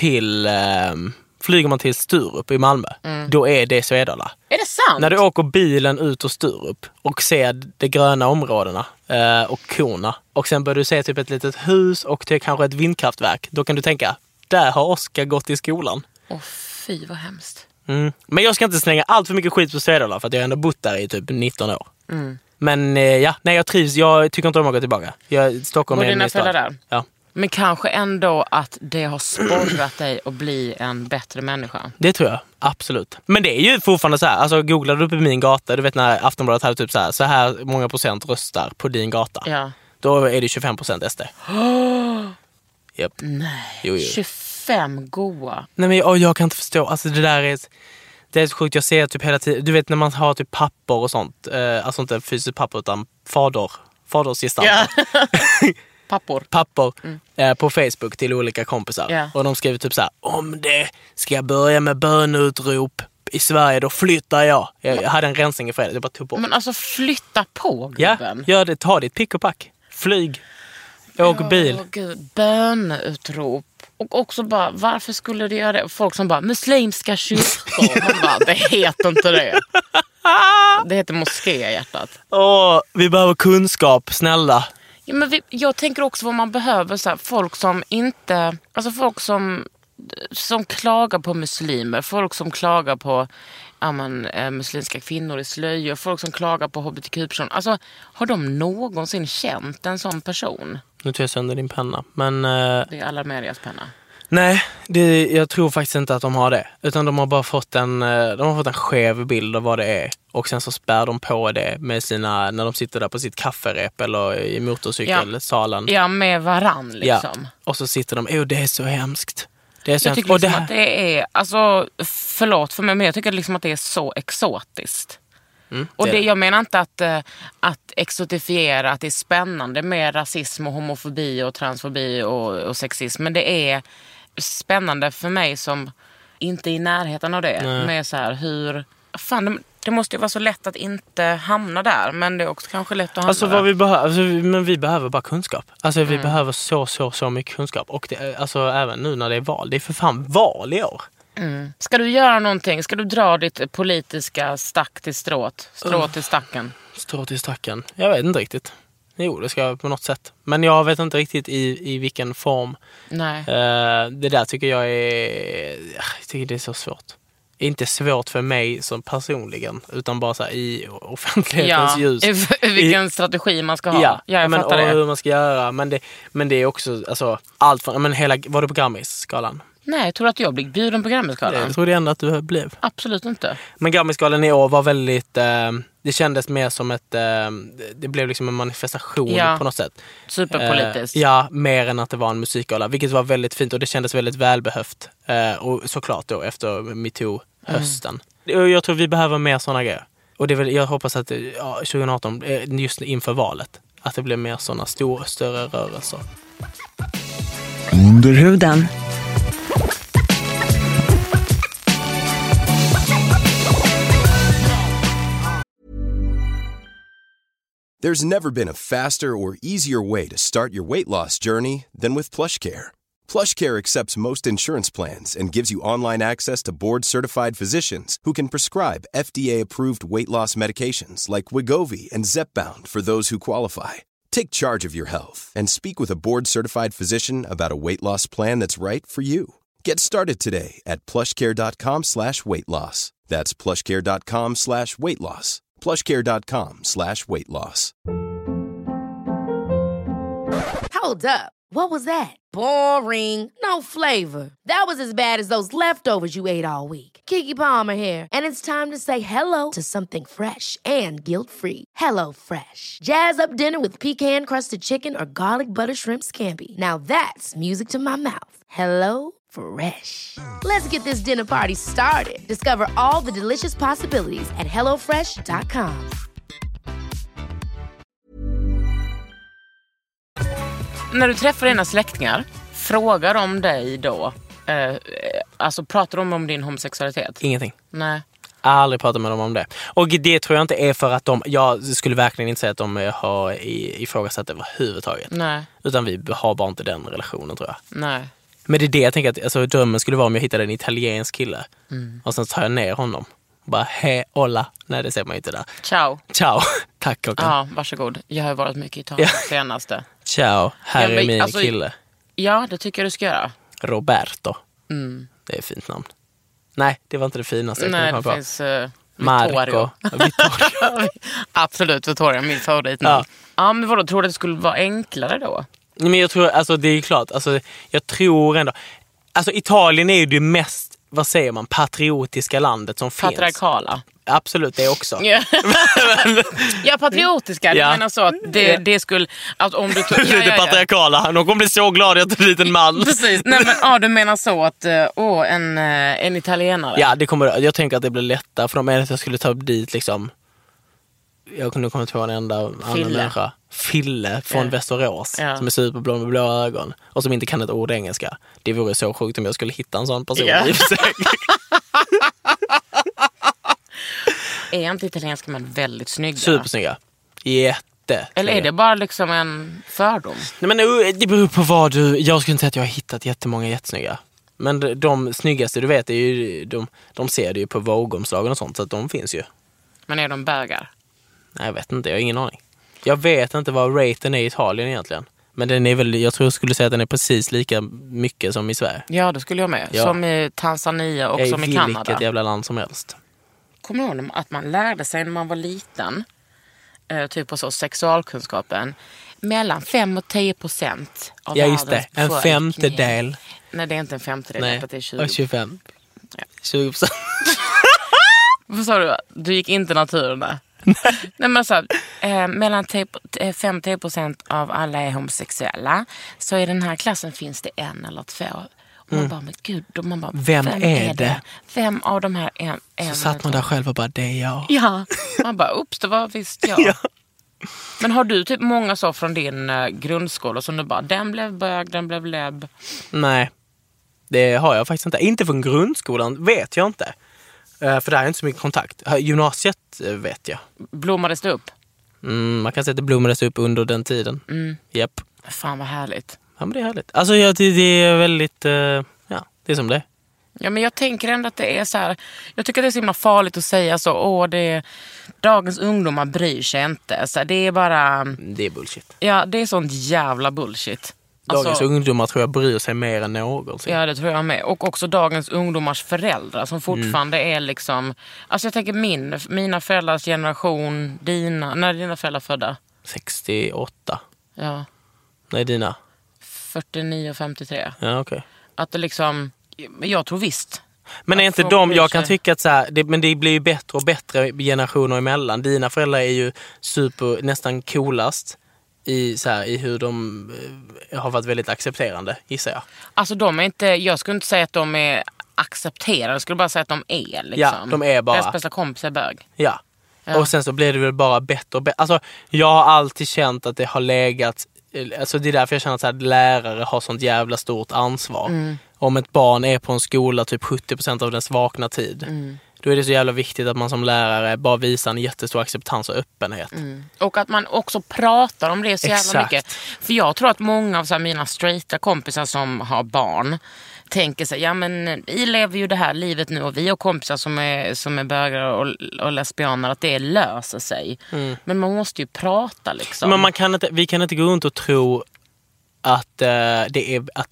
man till Sturup i Malmö, då är det Svedala. Är det sant? När du åker bilen ut ur Sturup och ser de gröna områdena och korna, och sen börjar du se typ ett litet hus och det är kanske ett vindkraftverk, då kan du tänka, där har Oskar gått i skolan. Fy, vad hemskt. Men jag ska inte slänga allt för mycket skit på Svedala för att jag har ändå bott där i typ 19 år. Men jag trivs, jag tycker inte om att gå tillbaka. Stockholm är min stad. Där? Ja. Men kanske ändå att det har sporrat dig att bli en bättre människa. Det tror jag, absolut. Men det är ju fortfarande så här, alltså googlar du på min gata, du vet när Aftonbladet hade typ så här många procent röstar på din gata. Ja. Då är det 25% SD. Yep. Nej, jo. 25 goa. Nej, men jag kan inte förstå, alltså det är så sjukt, jag ser typ hela tiden, du vet när man har typ papper och sånt, alltså inte fysiskt papper utan fadersgestalter. Ja. Pappor på Facebook till olika kompisar. Yeah. Och de skriver typ så här: om det ska börja med bönutrop i Sverige, då flyttar jag. Jag hade en rensning i fredag, jag bara tog på. Men alltså flytta på, gubben. Ja, gör det, ta ditt pick och pack. Flyg, åk bil. Gud, bönutrop. Och också bara, varför skulle det göra det? Folk som bara, muslimska kyrkor. Man bara, det heter inte det. Det heter moské, hjärtat. Vi behöver kunskap, snälla. Ja, men jag tänker också vad man behöver. Så här, folk som inte... Alltså folk som klagar på muslimer. Folk som klagar på muslimska kvinnor i slöjor. Folk som klagar på hbtq-personer. Alltså, har de någonsin känt en sån person? Nu tar jag sönder din penna. Men, det är Alarmerias penna. Nej, jag tror faktiskt inte att de har det. Utan de har bara fått en skev bild av vad det är. Och sen så spär de på det med när de sitter där på sitt kafferep eller i motorcykelsalen. Ja, med varann liksom. Ja. Och så sitter de, det är så hemskt. Det är så jag tycker liksom att det är, alltså förlåt för mig, men jag tycker liksom att det är så exotiskt. Och jag menar inte att exotifiera, att det är spännande med rasism och homofobi och transfobi och sexism, men det är spännande för mig som inte är i närheten av det. Nej. Med så här, hur... Fan, det måste ju vara så lätt att inte hamna där, men det är också kanske lätt att hamna där. Men vi behöver bara kunskap. Alltså vi behöver så mycket kunskap. Och alltså även nu när det är val. Det är för fan val i år. Ska du göra någonting? Ska du dra ditt politiska stack till strået? Strå till stacken? Strå till stacken? Jag vet inte riktigt. Jo, det ska jag på något sätt. Men jag vet inte riktigt i vilken form. Nej. Det där tycker jag tycker det är så svårt. Inte svårt för mig som personligen, utan bara så här, i offentlighetens ljus. Vilken strategi man ska ha. Ja, jag fattar det. Och hur man ska göra. Men det är också alltså, allt från, var du på Grammis-skalan? Nej, jag tror att jag blev bjuden på Grammis-skalan. Jag trodde ändå att du blev. Absolut inte. Men Grammis-skalan i år var väldigt... det kändes mer som det blev liksom en manifestation på något sätt. Superpolitiskt. Ja, mer än att det var en musikgala. Vilket var väldigt fint och det kändes väldigt välbehövt. Och såklart då efter MeToo-hösten. Jag tror vi behöver mer sådana grejer. Och jag hoppas att 2018, just inför valet, att det blir mer sådana större rörelser. Under huden. There's never been a faster or easier way to start your weight loss journey than with PlushCare. PlushCare accepts most insurance plans and gives you online access to board-certified physicians who can prescribe FDA-approved weight loss medications like Wegovy and Zepbound for those who qualify. Take charge of your health and speak with a board-certified physician about a weight loss plan that's right for you. Get started today at plushcare.com/weightloss. That's plushcare.com/weightloss. plushcare.com/weightloss. Hold up. What was that? Boring. No flavor. That was as bad as those leftovers you ate all week. Keke Palmer here, and it's time to say hello to something fresh and guilt-free. Hello Fresh. Jazz up dinner with pecan-crusted chicken or garlic butter shrimp scampi. Now that's music to my mouth. Hello Fresh. Let's get this dinner party started. Discover all the delicious possibilities at hellofresh.com. När du träffar dina släktingar, frågar de dig då, alltså pratar de om din homosexualitet? Ingenting. Nej. Jag har aldrig pratat med dem om det. Och det tror jag inte är för att jag skulle verkligen inte säga att de har ifrågasatt det överhuvudtaget. Nej. Utan vi har bara inte den relationen, tror jag. Nej. Men det är det jag tänker att alltså, drömmen skulle vara om jag hittade en italiensk kille. Och sen tar jag ner honom. Bara, hej, olla. Nej, det ser man ju inte där. Ciao. Ciao. Tack, Håkan. Ja, varsågod. Jag har varit mycket i Italien senaste. Ciao, här är min kille. Ja, det tycker jag du ska göra. Roberto. Det är ett fint namn. Nej, det var inte det finaste. Nej, det finns Marco. Vittorio. Absolut, Vittorio, min favoritnamn. Ja, men vadå, tror du att det skulle vara enklare då? Men jag tror, alltså det är klart, alltså jag tror ändå, alltså Italien är ju det mest, vad säger man, patriotiska landet som finns. Patriarkala. Absolut, det också. Ja, patriotiska. Jag menar så att det skulle... Att om du tog, det patriarkala. De kommer bli så glada att du är en liten man. Precis. Nej, men, du menar så att en italienare. Ja, det kommer, jag tänker att det blir lättare. För de menar att jag skulle ta upp dit liksom... Jag kunde komma på en enda annan människa. Fille från Västerås. Som är superblå med blå ögon. Och som inte kan ett ord engelska. Det vore så sjukt om jag skulle hitta en sån person i sig. Är inte italienska män väldigt snygga? Supersnygga. Jätte. Eller är det bara liksom en fördom? Nej, men det beror på vad du... Jag skulle inte säga att jag har hittat jättemånga jättesnygga. Men de snyggaste du vet är ju... De ser det ju på Vogue-omslagen och sånt. Så att de finns ju. Men är de bögar? Nej, jag vet inte. Jag har ingen aning. Jag vet inte vad raten är i Italien egentligen. Men den är väl, jag tror jag skulle säga att den är precis lika mycket som i Sverige. Ja, det skulle jag med. Ja. Som i Tanzania och som i Kanada. Vilket jävla land som helst. Kommer du ihåg att man lärde sig när man var liten, typ på så sexualkunskapen, mellan 5 och 10% av ja, just det. En femtedel. Nej, det är inte en femtedel. Nej, det är 20. Och 25. Ja. 20%. Vad sa du? Du gick inte naturen där. Nej, men så mellan 5-10% av alla är homosexuella. Så i den här klassen finns det 1 eller 2. Och man bara, men gud, man bara, vem är det? Vem av de här en så satt man där själv och bara, det är jag. Ja, man bara, ups, det var visst jag. Ja. Men har du typ många så från din grundskola som du bara, den blev bög, den blev lebb? Nej, det har jag faktiskt inte. Inte från grundskolan, vet jag inte. För det är inte så mycket kontakt. Gymnasiet vet jag. Blommades det upp? Man kan säga att det blommades upp under den tiden. Japp. Fan vad härligt. Ja, men det är härligt. Alltså det är väldigt, ja, det är som det. Ja, men jag tänker ändå att det är så här, jag tycker det är så himla farligt att säga så, dagens ungdomar bryr sig inte. Så det är bara... Det är bullshit. Ja, det är sånt jävla bullshit. Dagens ungdomar tror jag bryr sig mer än någonsin. Ja, det tror jag med. Och också dagens ungdomars föräldrar som fortfarande är liksom... Alltså jag tänker mina föräldrars generation, när är dina föräldrar födda? 68. Ja. Nej, dina? 49 och 53. Ja, okej. Att det liksom... Jag tror visst. Men är inte de, jag kan tycka att så här, men det blir ju bättre och bättre generationer emellan. Dina föräldrar är ju nästan coolast i hur de har varit väldigt accepterande, gissar jag. Alltså de är inte, jag skulle inte säga att de är accepterade, jag skulle bara säga att de är liksom. Ja, de är bara. Deras bästa kompis är bög. Ja. Och sen så blir det väl bara bättre och bättre. Alltså jag har alltid känt att det har legat, alltså det är därför jag känner att så här, lärare har sånt jävla stort ansvar. Om ett barn är på en skola typ 70% av dess vakna tid. Då är det så jävla viktigt att man som lärare bara visar en jättestor acceptans och öppenhet. Och att man också pratar om det så jävla mycket. För jag tror att många av så här, mina straighta kompisar som har barn tänker sig, ja men vi lever ju det här livet nu och vi har kompisar som är bögar och lesbianer, att det löser sig. Men man måste ju prata liksom. Men vi kan inte gå runt och tro att det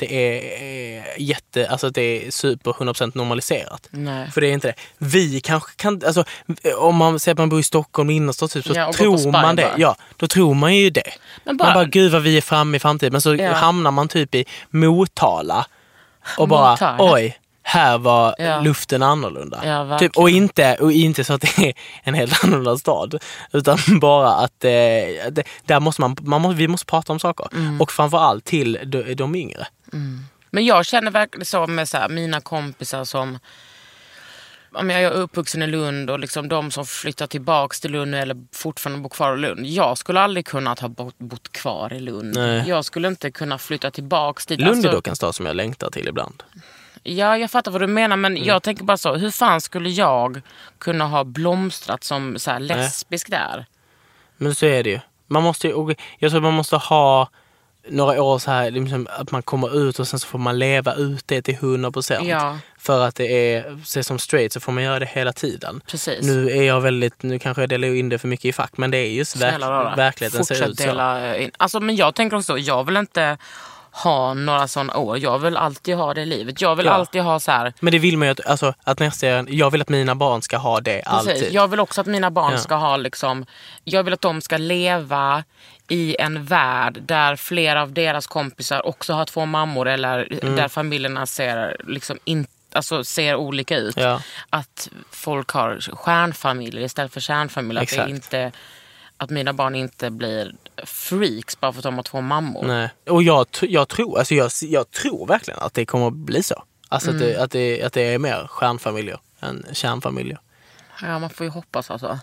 är jätte, alltså att det är super 100% normaliserat. Nej. För det är inte det. Vi kanske kan, alltså om man säger att man bor i Stockholm innerstad typ, så tror man det. Ja, då tror man ju det. Man bara gud vad vi är framme i framtiden. Men så hamnar man typ i Motala och bara oj, här var luften annorlunda. Ja, typ, och inte så att det är en helt annorlunda stad, utan bara att där måste vi måste prata om saker. Och framförallt till de yngre. Men jag känner verkligen så med så här, mina kompisar som, jag är uppvuxen i Lund och liksom de som flyttar tillbaks till Lund eller fortfarande bor kvar i Lund. Jag skulle aldrig kunnat ha bott kvar i Lund. Nej. Jag skulle inte kunna flytta tillbaks dit. Lund är dock en stad som jag längtar till ibland. Ja, jag fattar vad du menar, men jag tänker bara så, hur fan skulle jag kunna ha blomstrat som så här lesbisk där? Men så är det ju. Jag tror man måste ha några år så här, liksom, att man kommer ut och sen så får man leva ut det till 100%. Ja. För att det är som straight så får man göra det hela tiden. Precis. Nu kanske jag delar in det för mycket i fack, men det är just verkligheten ser ut så. Dela in. Alltså, men jag tänker också, jag vill inte ha några sådana år. Jag vill alltid ha det i livet. Jag vill alltid ha så här. Men det vill man ju att jag vill att mina barn ska ha det. Precis. Alltid. Jag vill också att mina barn ska ha liksom, jag vill att de ska leva i en värld där flera av deras kompisar också har 2 mammor eller där familjerna ser liksom ser olika ut. Ja. Att folk har stjärnfamiljer istället för kärnfamiljer. Att det inte, att mina barn inte blir freaks bara för att de har 2 mammor. Nej. Och jag tror verkligen att det kommer att bli så. Alltså att det är mer stjärnfamiljer än kärnfamiljer. Ja, man får ju hoppas alltså.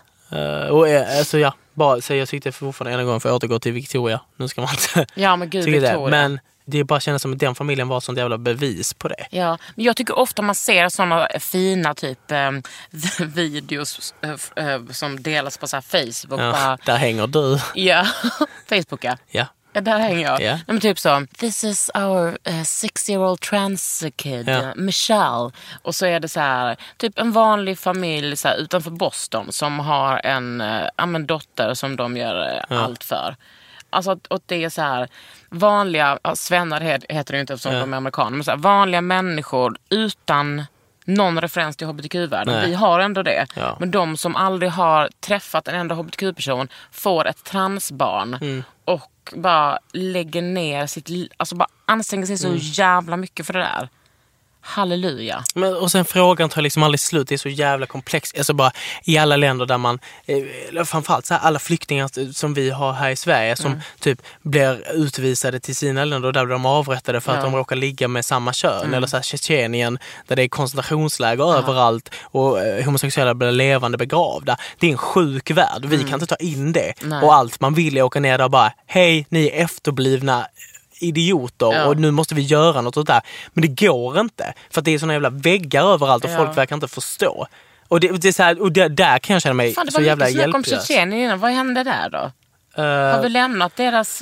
Så jag tyckte fortfarande en gång för att återgå till Victoria. Nu ska man inte... Ja, men gud, Victoria. Det. Men det bara känns som att den familjen var sånt jävla bevis på det. Ja, men jag tycker ofta man ser såna fina typ videos som delas på så här Facebook. Ja, där hänger du. Ja, Facebook ja. Ja, där hänger jag. Yeah. Men typ så, this is our 6-year-old trans kid, Michelle. Och så är det så här, typ en vanlig familj så här, utanför Boston som har en dotter som de gör allt för. Alltså att det är så här vanliga, svennar heter det inte eftersom de är amerikaner, men så här, vanliga människor utan någon referens till hbtq-världen. Vi har ändå det. Ja. Men de som aldrig har träffat en enda hbtq-person får ett transbarn och bara lägger ner sitt alltså bara anstränger sig så jävla mycket för det där. Halleluja. Men, och sen frågan tar liksom aldrig slut. Det är så jävla komplext. Alltså bara i alla länder där man framförallt så här, alla flyktingar som vi har här i Sverige som typ blir utvisade till sina länder och där blir de avrättade för att de råkar ligga med samma kön. Eller så här Tjetjenien där det är koncentrationsläger överallt och homosexuella blir levande begravda. Det är en sjuk värld. Vi kan inte ta in det. Nej. Och allt man vill är åka ner där och bara, hej, ni är efterblivna idioter och nu måste vi göra något åt det där. Men det går inte. För att det är såna jävla väggar överallt och folk verkar inte förstå. Och det är så här, och där kan jag känna mig så jävla hjälplös. Om Tjetjenien, vad hände där då? Har vi lämnat deras...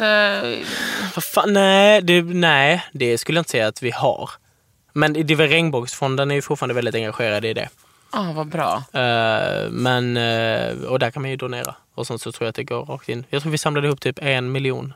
Nej, det skulle jag inte säga att vi har. Men det var Regnbågsfonden är ju fortfarande väldigt engagerad i det. Vad bra. Men och där kan man ju donera. Och sånt så tror jag att det går rakt in. Jag tror vi samlade ihop typ 1 miljon.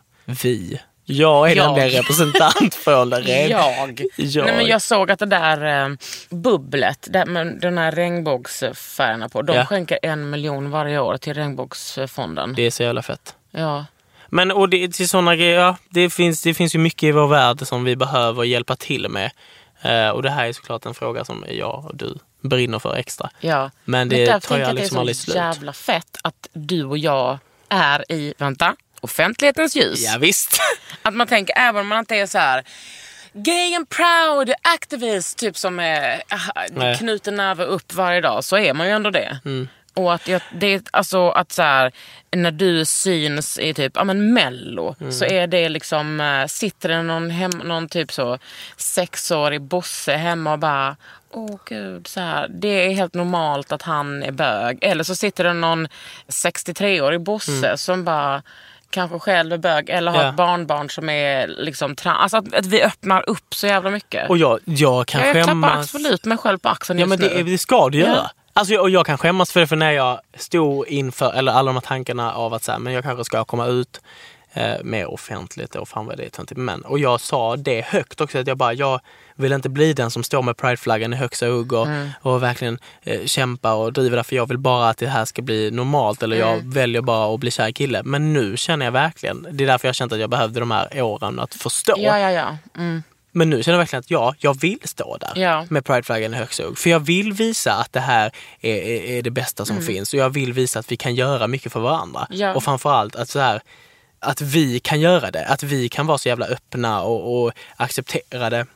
Jag är den representant från det. Nej, men jag såg att det där bubblet där med den här regnbågsfärgerna på, de skänker 1 miljon varje år till Regnbågsfonden. Det är så jävla fett. Ja. Men och det till såna grejer, det finns ju mycket i vår värld som vi behöver hjälpa till med. Och det här är såklart en fråga som jag och du brinner för extra. Ja. Men det tar jag liksom aldrig slut. Det är så jävla fett att du och jag är i, offentlighetens ljus. Ja, visst. Att man tänker, även om man inte är så här gay and proud activist typ som är knuten näve upp varje dag, så är man ju ändå det. Och att det är alltså att så här, när du syns i typ Mello så är det liksom sitter det någon typ så 6-årig bosse hemma och bara gud, så här, det är helt normalt att han är bög. Eller så sitter det någon 63-årig bosse som bara kanske själv är bög eller har ett barnbarn som är liksom alltså att vi öppnar upp så jävla mycket. Och jag kan skämmas. Jag klappar absolut mig själv på axeln just nu. Det ska du göra. Alltså, och jag kan skämmas för när jag stod inför eller alla de här tankarna av att så här, men jag kanske ska komma ut mer offentligt och fan vad det är. Men och jag sa det högt också att jag vill inte bli den som står med prideflaggan i högsta hugg och verkligen kämpa och driva det, för jag vill bara att det här ska bli normalt eller jag väljer bara att bli kär kille. Men nu känner jag verkligen, det är därför jag känt att jag behövde de här åren att förstå. Ja. Men nu känner jag verkligen att jag vill stå där med prideflaggan i högsta hugg. För jag vill visa att det här är det bästa som finns och jag vill visa att vi kan göra mycket för varandra. Ja. Och framförallt att så här, att vi kan göra det. Att vi kan vara så jävla öppna och acceptera det.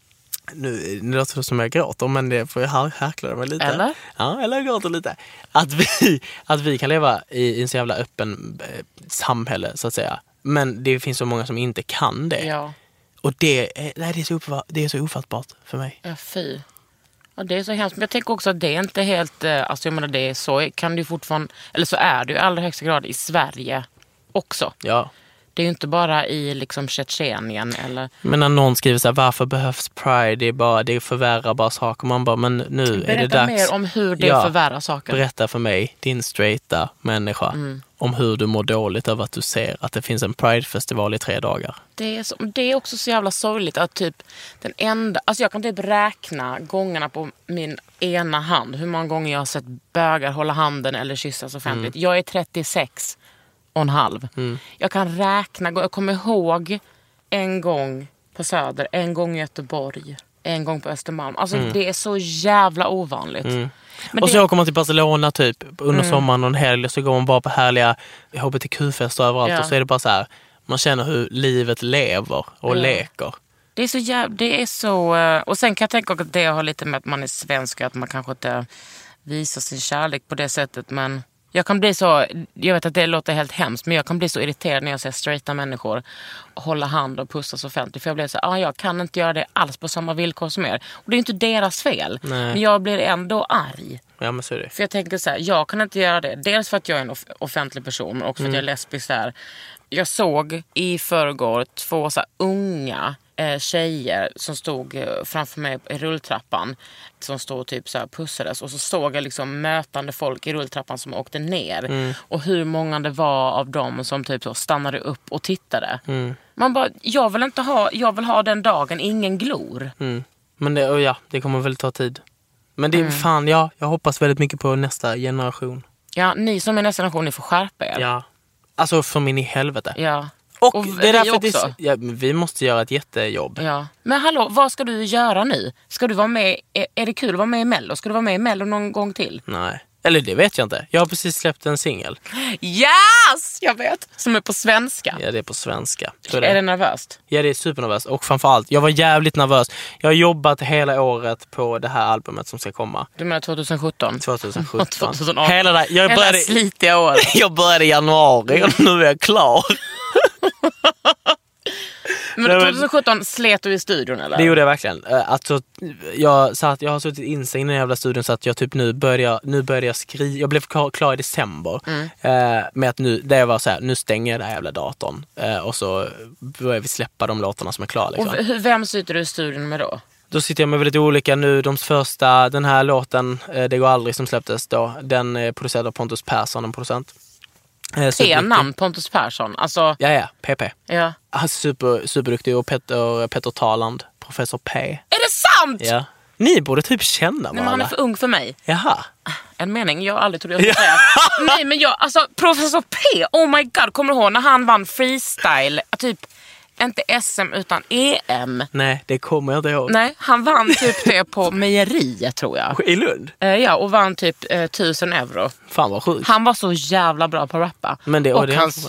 Nu låter det som jag gråter, men det får jag härkla mig lite. Eller? Ja, eller jag gråter lite. Att vi kan leva i en så jävla öppen samhälle, så att säga. Men det finns så många som inte kan det. Ja. Och det är så ofattbart för mig. Ja, fy. Ja, det är så hemskt. Men jag tänker också att det är inte helt... Alltså jag menar, det är så kan du fortfarande... Eller så är det ju i allra högsta grad i Sverige också. Ja. Det är ju inte bara i liksom Tjetjenien eller... Men när någon skriver så här, varför behövs Pride? Det förvärrar bara saker. Man bara, men nu är det dags. Berätta mer om hur det förvärrar saker. Berätta för mig, din straighta människa, om hur du mår dåligt över att du ser att det finns en Pride-festival i 3 dagar. Det är också så jävla sorgligt att typ den enda... Alltså jag kan typ räkna gångerna på min ena hand. Hur många gånger jag har sett bögar hålla handen eller kyssas offentligt. Jag är 36 och en halv. Jag kan räkna, jag kommer ihåg en gång på Söder, en gång i Göteborg, en gång på Östermalm. Alltså det är så jävla ovanligt. Men och så kommer man till Barcelona typ under sommaren och en helg och så går man bara på härliga hbtq-fester överallt och så är det bara så här, man känner hur livet lever och leker. Det är så och sen kan jag tänka att det har lite med att man är svensk, att man kanske inte visar sin kärlek på det sättet, men jag kan bli så, jag vet att det låter helt hemskt, men jag kan bli så irriterad när jag ser straighta människor hålla hand och pussas offentligt. För jag blir så jag kan inte göra det alls på samma villkor som er. Och det är inte deras fel. Nej. Men jag blir ändå arg. Ja, men så är det. För jag tänker så här, jag kan inte göra det. Dels för att jag är en offentlig person, men också för att jag är lesbisk där. Jag såg i förrgår 2 så här unga tjejer som stod framför mig i rulltrappan, som stod typ så här pussades, och så såg jag liksom mötande folk i rulltrappan som åkte ner och hur många det var av dem som typ så stannade upp och tittade. Man bara, jag vill ha den dagen ingen glor. Men det kommer väl ta tid. Men det är fan, jag hoppas väldigt mycket på nästa generation. Ja, ni som är nästa generation, ni får skärpa er. Ja. Alltså för min i helvete. Ja. Och det är därför också. Vi måste göra ett jättejobb. Ja. Men hallå, vad ska du göra nu? Ska du vara med? Är det kul att vara med i Mello? Ska du vara med i Mello någon gång till? Nej. Eller det vet jag inte. Jag har precis släppt en singel. Yes! Jag vet. Som är på svenska. Ja, det är på svenska. Är det nervöst? Ja, det är supernervöst. Och framförallt, jag var jävligt nervös. Jag har jobbat hela året på det här albumet som ska komma. Du menar 2017? 2017. 2018. Hela slitiga året. Jag började i januari och nu är jag klar. Men 2017 slet du i studion eller? Det gjorde jag verkligen. Alltså, jag har suttit instängd i den jävla studion så att jag typ nu börjar jag skriva. Jag blev klar i december med att det var så här, nu stänger jag den här jävla datorn och så börjar vi släppa de låtarna som är klara. Liksom. Och vem sitter du i studion med då? Då sitter jag med väldigt olika nu. De första, den här låten, Det går aldrig, som släpptes då, den är producerad av Pontus Persson, en producent. Namn Pontus Persson, alltså... Ja, PP. Ja. Han är superduktig. Och Petter Taland, professor P. Är det sant? Ja. Ni borde typ känna varandra. Nej, men han är för ung för mig. Jaha. En mening, jag har aldrig trodde jag skulle säga. Nej, men professor P, oh my god, kommer du ihåg när han vann freestyle, typ inte SM utan EM? Nej, det kommer jag inte ihåg. Nej, han vann typ det på mejeriet tror jag. I Lund? Ja, och vann typ 1000 euro. Fan vad sjukt. Han var så jävla bra på att rappa. Men det, och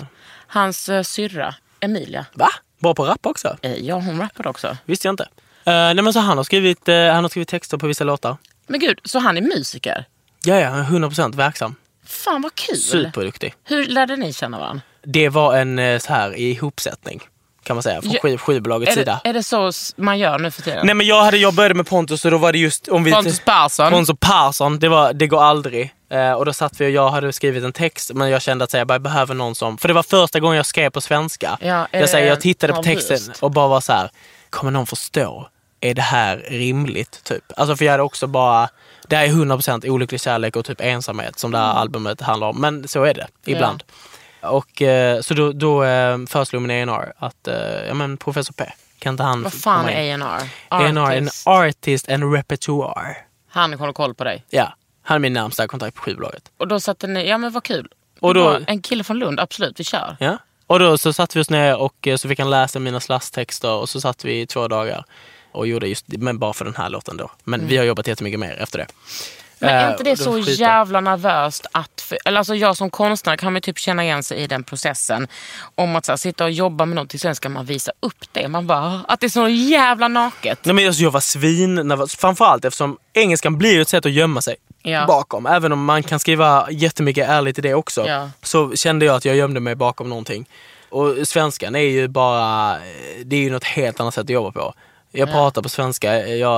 hans syrra, Emilia. Va? Bra på att rappa också? Ja, hon rappade också. Visste jag inte. Nej, men så han har skrivit texter på vissa låtar. Men gud, så han är musiker? Ja, 100% verksam. Fan vad kul. Superduktig. Hur lärde ni känna varandra? Det var en så här ihopsättning, kan man säga, från skivbolagets sida. Är det så man gör nu för tiden? Nej, men jag började med Pontus och då var det just... Pontus Persson, det går aldrig. Och då satt vi och jag hade skrivit en text, men jag kände att jag bara behöver någon som... För det var första gången jag skrev på svenska. Ja, jag tittade på texten och bara var så här, kommer någon förstå? Är det här rimligt? Typ? Alltså för jag hade också bara... Det här är 100% olycklig kärlek och typ ensamhet som det här albumet handlar om. Men så är det ibland. Ja. Och så då föreslog min A&R att professor P, kan inte han... Vad fan är A&R? A&R är en artist and repertoire. Han håller koll på dig? Ja, han är min närmsta kontakt på skivbolaget. Och då satte ni, ja men vad kul. Och då, en kille från Lund, absolut, vi kör. Ja, och då så satt vi oss ner och så fick han läsa mina slasstexter och så satt vi i 2 dagar och gjorde just, men bara för den här låten då. Men vi har jobbat jättemycket mer efter det. Men är inte det så jävla nervöst att... Eller alltså jag som konstnär kan man typ känna igen sig i den processen. Om att så här, sitta och jobba med något, sen ska man visa upp det. Man bara, att det är så jävla naket. Nej, men alltså jag var framförallt eftersom engelskan blir ett sätt att gömma sig bakom. Även om man kan skriva jättemycket ärligt i det också. Ja. Så kände jag att jag gömde mig bakom någonting. Och svenskan är ju bara... Det är ju något helt annat sätt att jobba på. Jag pratar på svenska,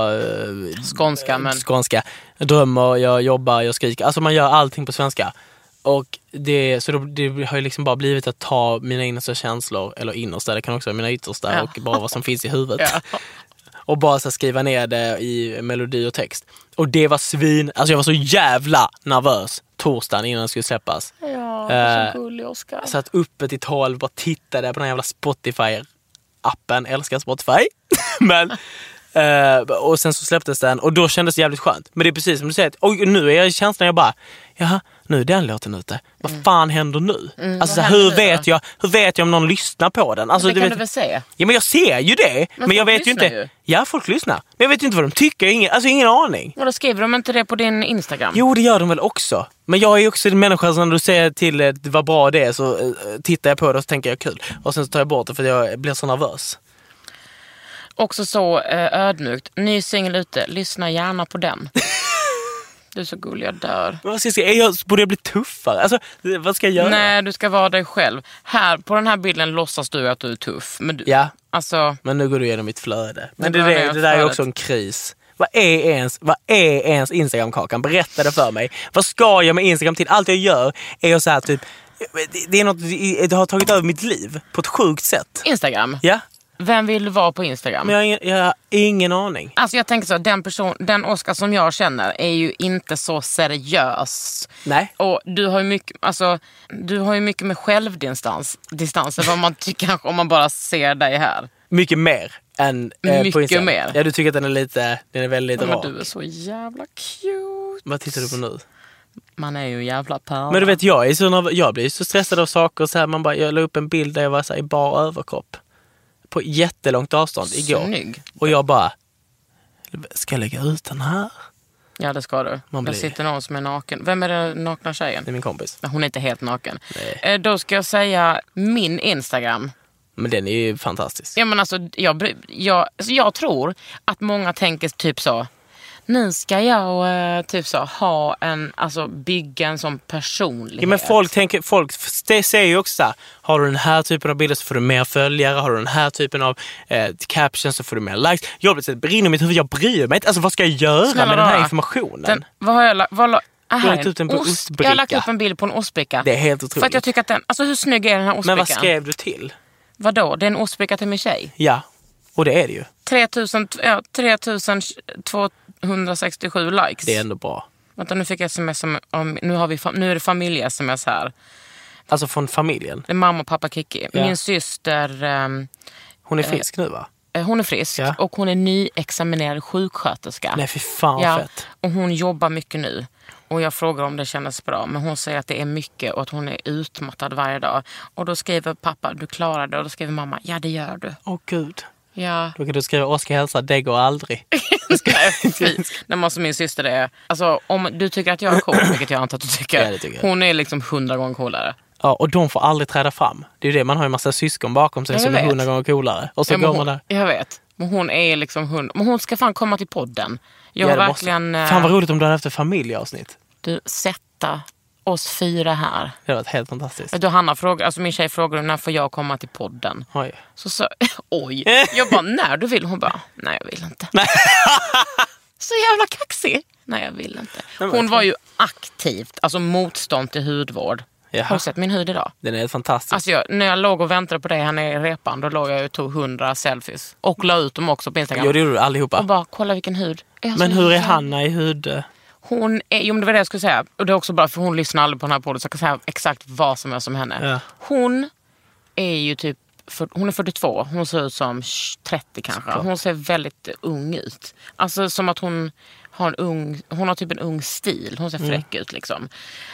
skånska. Jag drömmer, jag jobbar, jag skriker. Alltså man gör allting på svenska. Och det har ju liksom bara blivit att ta mina innersta känslor, eller innersta, det kan också vara mina yttersta, och bara vad som finns i huvudet. Ja. Och bara så skriva ner det i melodi och text. Och det var alltså jag var så jävla nervös torsdagen innan det skulle släppas. Ja, det är så gullig, Oskar. Jag satt uppe till 12 och bara tittade på den jävla Spotify-appen, älskar Spotify. Men, och sen så släpptes den och då kändes det jävligt skönt. Men det är precis som du säger, och nu är jag i känslan, jag bara, jaha, nu är den låten ute. Vad fan händer nu? Alltså, hur vet jag om någon lyssnar på den? Alltså, det kan du väl säga? Ja, men jag ser ju det. Men jag vet ju inte. Ju. Ja, folk lyssnar. Men jag vet ju inte vad de tycker. Ingen aning. Och då skriver de inte det på din Instagram? Jo, det gör de väl också. Men jag är ju också en människa som, när du säger till vad bra det är, så tittar jag på det och så tänker jag kul. Och sen så tar jag bort det för jag blir så nervös. Också så ödmjukt. Ny singel ute. Lyssna gärna på den. Du är så gullig, jag dör. Borde jag bli tuffare? Alltså, vad ska jag göra? Nej, du ska vara dig själv. Här, på den här bilden låtsas du att du är tuff. Men ja, alltså, men nu går du igenom mitt flöde. Men det där är också en kris. Vad är ens Instagram-kakan? Berätta det för mig. Vad ska jag med Instagram till? Allt jag gör är att så här, typ Det är något, det har tagit över mitt liv på ett sjukt sätt. Instagram? Ja. Vem vill vara på Instagram? Men jag har ingen aning. Alltså jag tänker så, den Oscar som jag känner är ju inte så seriös. Nej. Och du har ju mycket med självdistans än vad man tycker om man bara ser dig här. Mycket mer än på Instagram. Mer. Ja, du tycker att den är väldigt rak. Men du är så jävla cute. Vad tittar du på nu? Man är ju jävla pärla. Men du vet, jag blir så stressad av saker så här, jag la upp en bild där jag var så här, i bar överkropp. På jättelångt avstånd igår. Snygg. Och jag bara, ska jag lägga ut den här? Ja, det ska du. Där sitter någon som är naken. Vem är det nakna tjejen? Det är min kompis. Hon är inte helt naken. Då ska jag säga min Instagram. Men den är ju fantastisk. Ja, men alltså, jag tror att många tänker typ så. Nu ska jag typ så bygga en sån personlighet. Ja, men folk säger ju också så här, har du den här typen av bilder så får du mer följare, har du den här typen av captions så får du mer likes. Jag brinner mitt huvud, jag bryr mig inte. Alltså vad ska jag göra med den här informationen? Vad har jag lagt ut den på ostbricka. Jag har lagt upp en bild på en ostbricka. Det är helt otroligt. För att jag tycker att alltså hur snygg är den här ostbrickan? Men vad skrev du till? Vadå? Det är en ostbricka till min tjej. Ja, och det är det ju. 3267 likes. Det är ändå bra. Vänta, nu fick jag sms om nu är det familje-sms här. Alltså från familjen? Det är mamma och pappa Kiki. Ja. Min syster... hon är frisk nu, va? Hon är frisk och hon är nyexaminerad sjuksköterska. Nej, fy fan vad fett. Och hon jobbar mycket nu. Och jag frågar om det känns bra. Men hon säger att det är mycket och att hon är utmattad varje dag. Och då skriver pappa, du klarar det. Och då skriver mamma, ja det gör du. Åh gud. Ja. Då kan du skriva, Oskar hälsa, det går aldrig. Nej, alltså min syster är... Alltså om du tycker att jag är cool, vilket jag antar att du tycker. Ja, det tycker jag. Hon är liksom 100 gånger coolare. Ja, och de får aldrig träda fram. Det är ju det, man har ju en massa syskon bakom sig som är 100 gånger coolare. Och så går man där. Jag vet. Men hon är liksom 100. Men hon ska fan komma till podden. Jag har verkligen... Fan vad roligt om du hade haft ett familjeavsnitt. Du, sätta oss 4 här. Det har varit helt fantastiskt. Då Hanna frågar, alltså min tjej frågar när får jag komma till podden. Oj. Så oj. Jag bara, när du vill. Hon bara, nej jag vill inte. Så jävla kaxig. Nej jag vill inte. Hon var ju aktivt, alltså motstånd till hudvård. Jaha. Har du sett min hud idag? Den är helt fantastisk. Alltså när jag låg och väntade på dig här nere i repan, då låg jag och tog 100 selfies. Och la ut dem också på Instagram. Jo, det gjorde du allihopa. Och bara, kolla vilken hud. Men hur är Hanna i hud? Hon är, jo men det var det jag skulle säga. Och det är också bra för hon lyssnar aldrig på den här podden så jag kan säga exakt vad som är som henne. Ja. Hon är ju typ, hon är 42. Hon ser ut som 30 kanske. Hon ser väldigt ung ut. Alltså som att hon har typ en ung stil. Hon ser fräck ut liksom.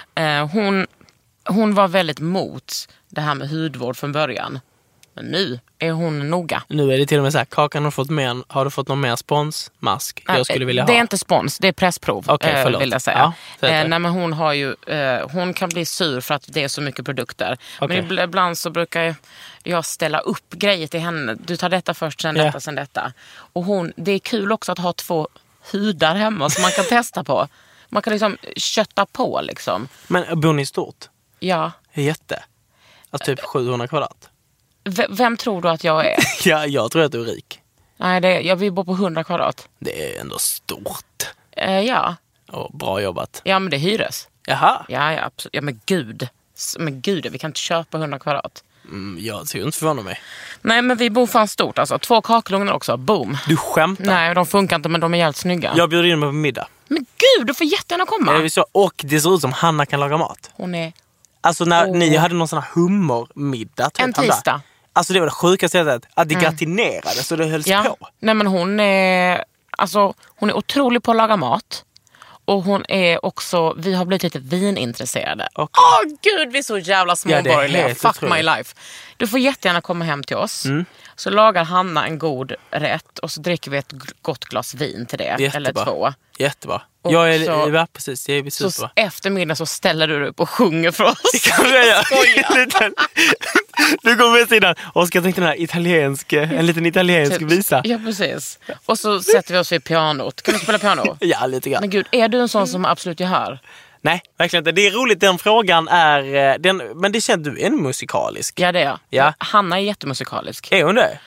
Hon var väldigt mot det här med hudvård från början. Men nu är hon noga. Nu är det till och med så här, Kakan har du fått någon mer sponsmask? Jag skulle vilja ha. Det är inte spons, det är pressprov. Okej, vill jag säga. Ja, nej, men hon har ju, hon kan bli sur för att det är så mycket produkter. Okay. Men ibland så brukar jag ställa upp grejer till henne. Du tar detta först, sen detta, sen detta. Och det är kul också att ha 2 hudar hemma som man kan testa på. Man kan liksom kötta på liksom. Men bor ni stort? Ja. Jätte. Alltså typ 700 kvadrat. Vem tror du att jag är? Ja, jag tror att du är rik. Nej, jag bor på 100 kvadrat. Det är ändå stort. Ja. Och bra jobbat. Ja, men det är hyres. Jaha. Ja, absolut. Ja, men gud, vi kan inte köpa 100 kvadrat. Jag tror inte förvåna mig. Nej, men vi bor fan stort alltså. 2 kakelugnar också, boom. Du skämtar? Nej, de funkar inte, men de är jävligt snygga. Jag bjuder in mig på middag. Men gud, du får jättegärna komma. Ja, så, och det ser ut som Hanna kan laga mat. Hon är... Alltså när ni hade någon sån här hummermiddag. En tisdag. Alltså det var det sjukaste sättet. Att det gratinerade så det hölls på. Nej, men hon är otrolig på att laga mat. Och hon är också, vi har blivit lite vinintresserade. Gud, vi är så jävla småborgerliga. Fuck otroligt. My life. Du får jättegärna komma hem till oss. Så lagar Hanna en god rätt. Och så dricker vi ett gott glas vin till det. Jättebra. Eller 2. Jättebra. Och jag är precis, det är super. Så efter middagen så ställer du upp och sjunger för oss. Det kan jag göra. Du går med sidan. Oskar tänkte en liten italiensk visa. Ja, precis. Och så sätter vi oss vid pianot. Kan du spela piano? Ja, lite grann. Men gud, är du en sån som absolut gör? Nej, verkligen inte. Det är roligt, den frågan är... men det känns du är en musikalisk. Ja, det är jag. Ja. Hanna är jättemusikalisk. Är hon det?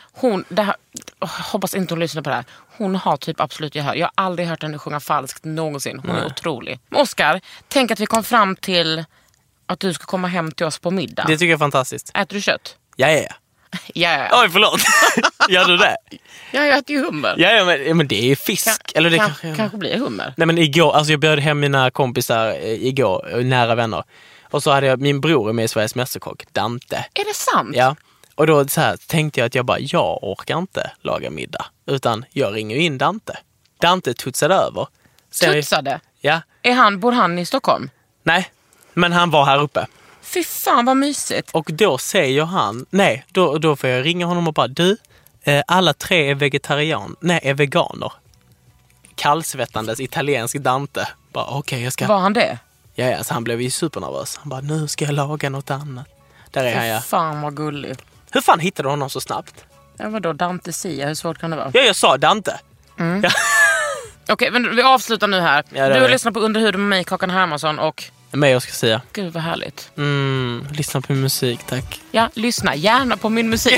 Hoppas inte hon lyssnar på det här. Hon har typ absolut gehör. Jag har aldrig hört henne sjunga falskt någonsin. Hon är otrolig. Oskar, tänk att vi kom fram till att du ska komma hem till oss på middag. Det tycker jag är fantastiskt. Äter du kött? Ja. Ja. Oj, förlåt. Gör du det? Ja, jag äter ju hummer. Ja, men det är fisk. Eller det kanske blir hummer. Nej, men igår, alltså jag bjöd hem mina kompisar igår, nära vänner. Och så hade jag min bror med i Sveriges Mästerkock, Dante. Är det sant? Ja. Och då så här, tänkte jag att jag orkar inte laga middag. Utan jag ringer in Dante. Dante tutsade över. Tutsade? Ja. Bor han i Stockholm? Nej, men han var här uppe. Fy fan vad mysigt. Och då säger han, då får jag ringa honom och bara, du, alla 3 är veganer. Kallsvettandes italiensk Dante. Bara, okej, jag ska... Var han det? Ja, så han blev ju supernervös. Han bara, nu ska jag laga något annat. Där är han, ja. Fan vad gullig. Hur fan hittade du honom så snabbt? Ja, vadå, Dante Sia, hur svårt kan det vara? Ja, jag sa Dante. Ja. Okej, men vi avslutar nu här. Ja, du har lyssnat på Under huden med mig, Kakan Hermansson och... Med jag ska säga. Gud vad härligt. Lyssna på min musik, tack. Ja, lyssna gärna på min musik.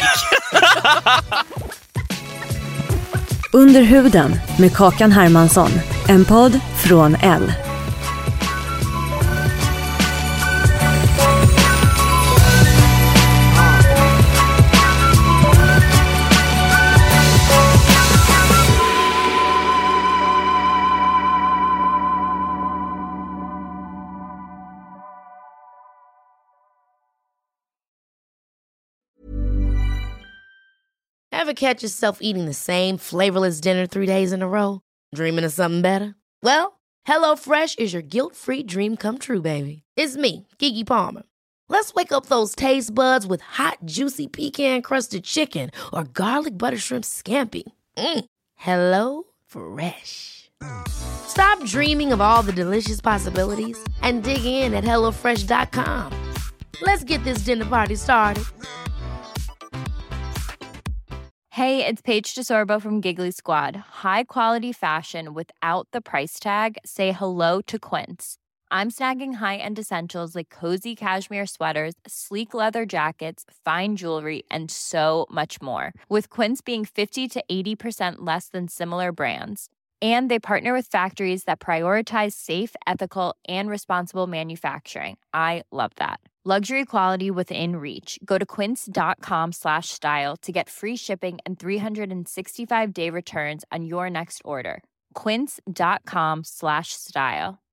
Under huden med Kakan Hermansson. En podd från L. Ever catch yourself eating the same flavorless dinner 3 days in a row? Dreaming of something better? Well, HelloFresh is your guilt-free dream come true, baby. It's me, Keke Palmer. Let's wake up those taste buds with hot, juicy pecan-crusted chicken or garlic butter shrimp scampi. Hello Fresh. Stop dreaming of all the delicious possibilities and dig in at HelloFresh.com. Let's get this dinner party started. Hey, it's Paige DeSorbo from Giggly Squad. High quality fashion without the price tag. Say hello to Quince. I'm snagging high-end essentials like cozy cashmere sweaters, sleek leather jackets, fine jewelry, and so much more. With Quince being 50 to 80% less than similar brands. And they partner with factories that prioritize safe, ethical, and responsible manufacturing. I love that. Luxury quality within reach. Go to quince.com/style to get free shipping and 365-day returns on your next order. Quince.com/style.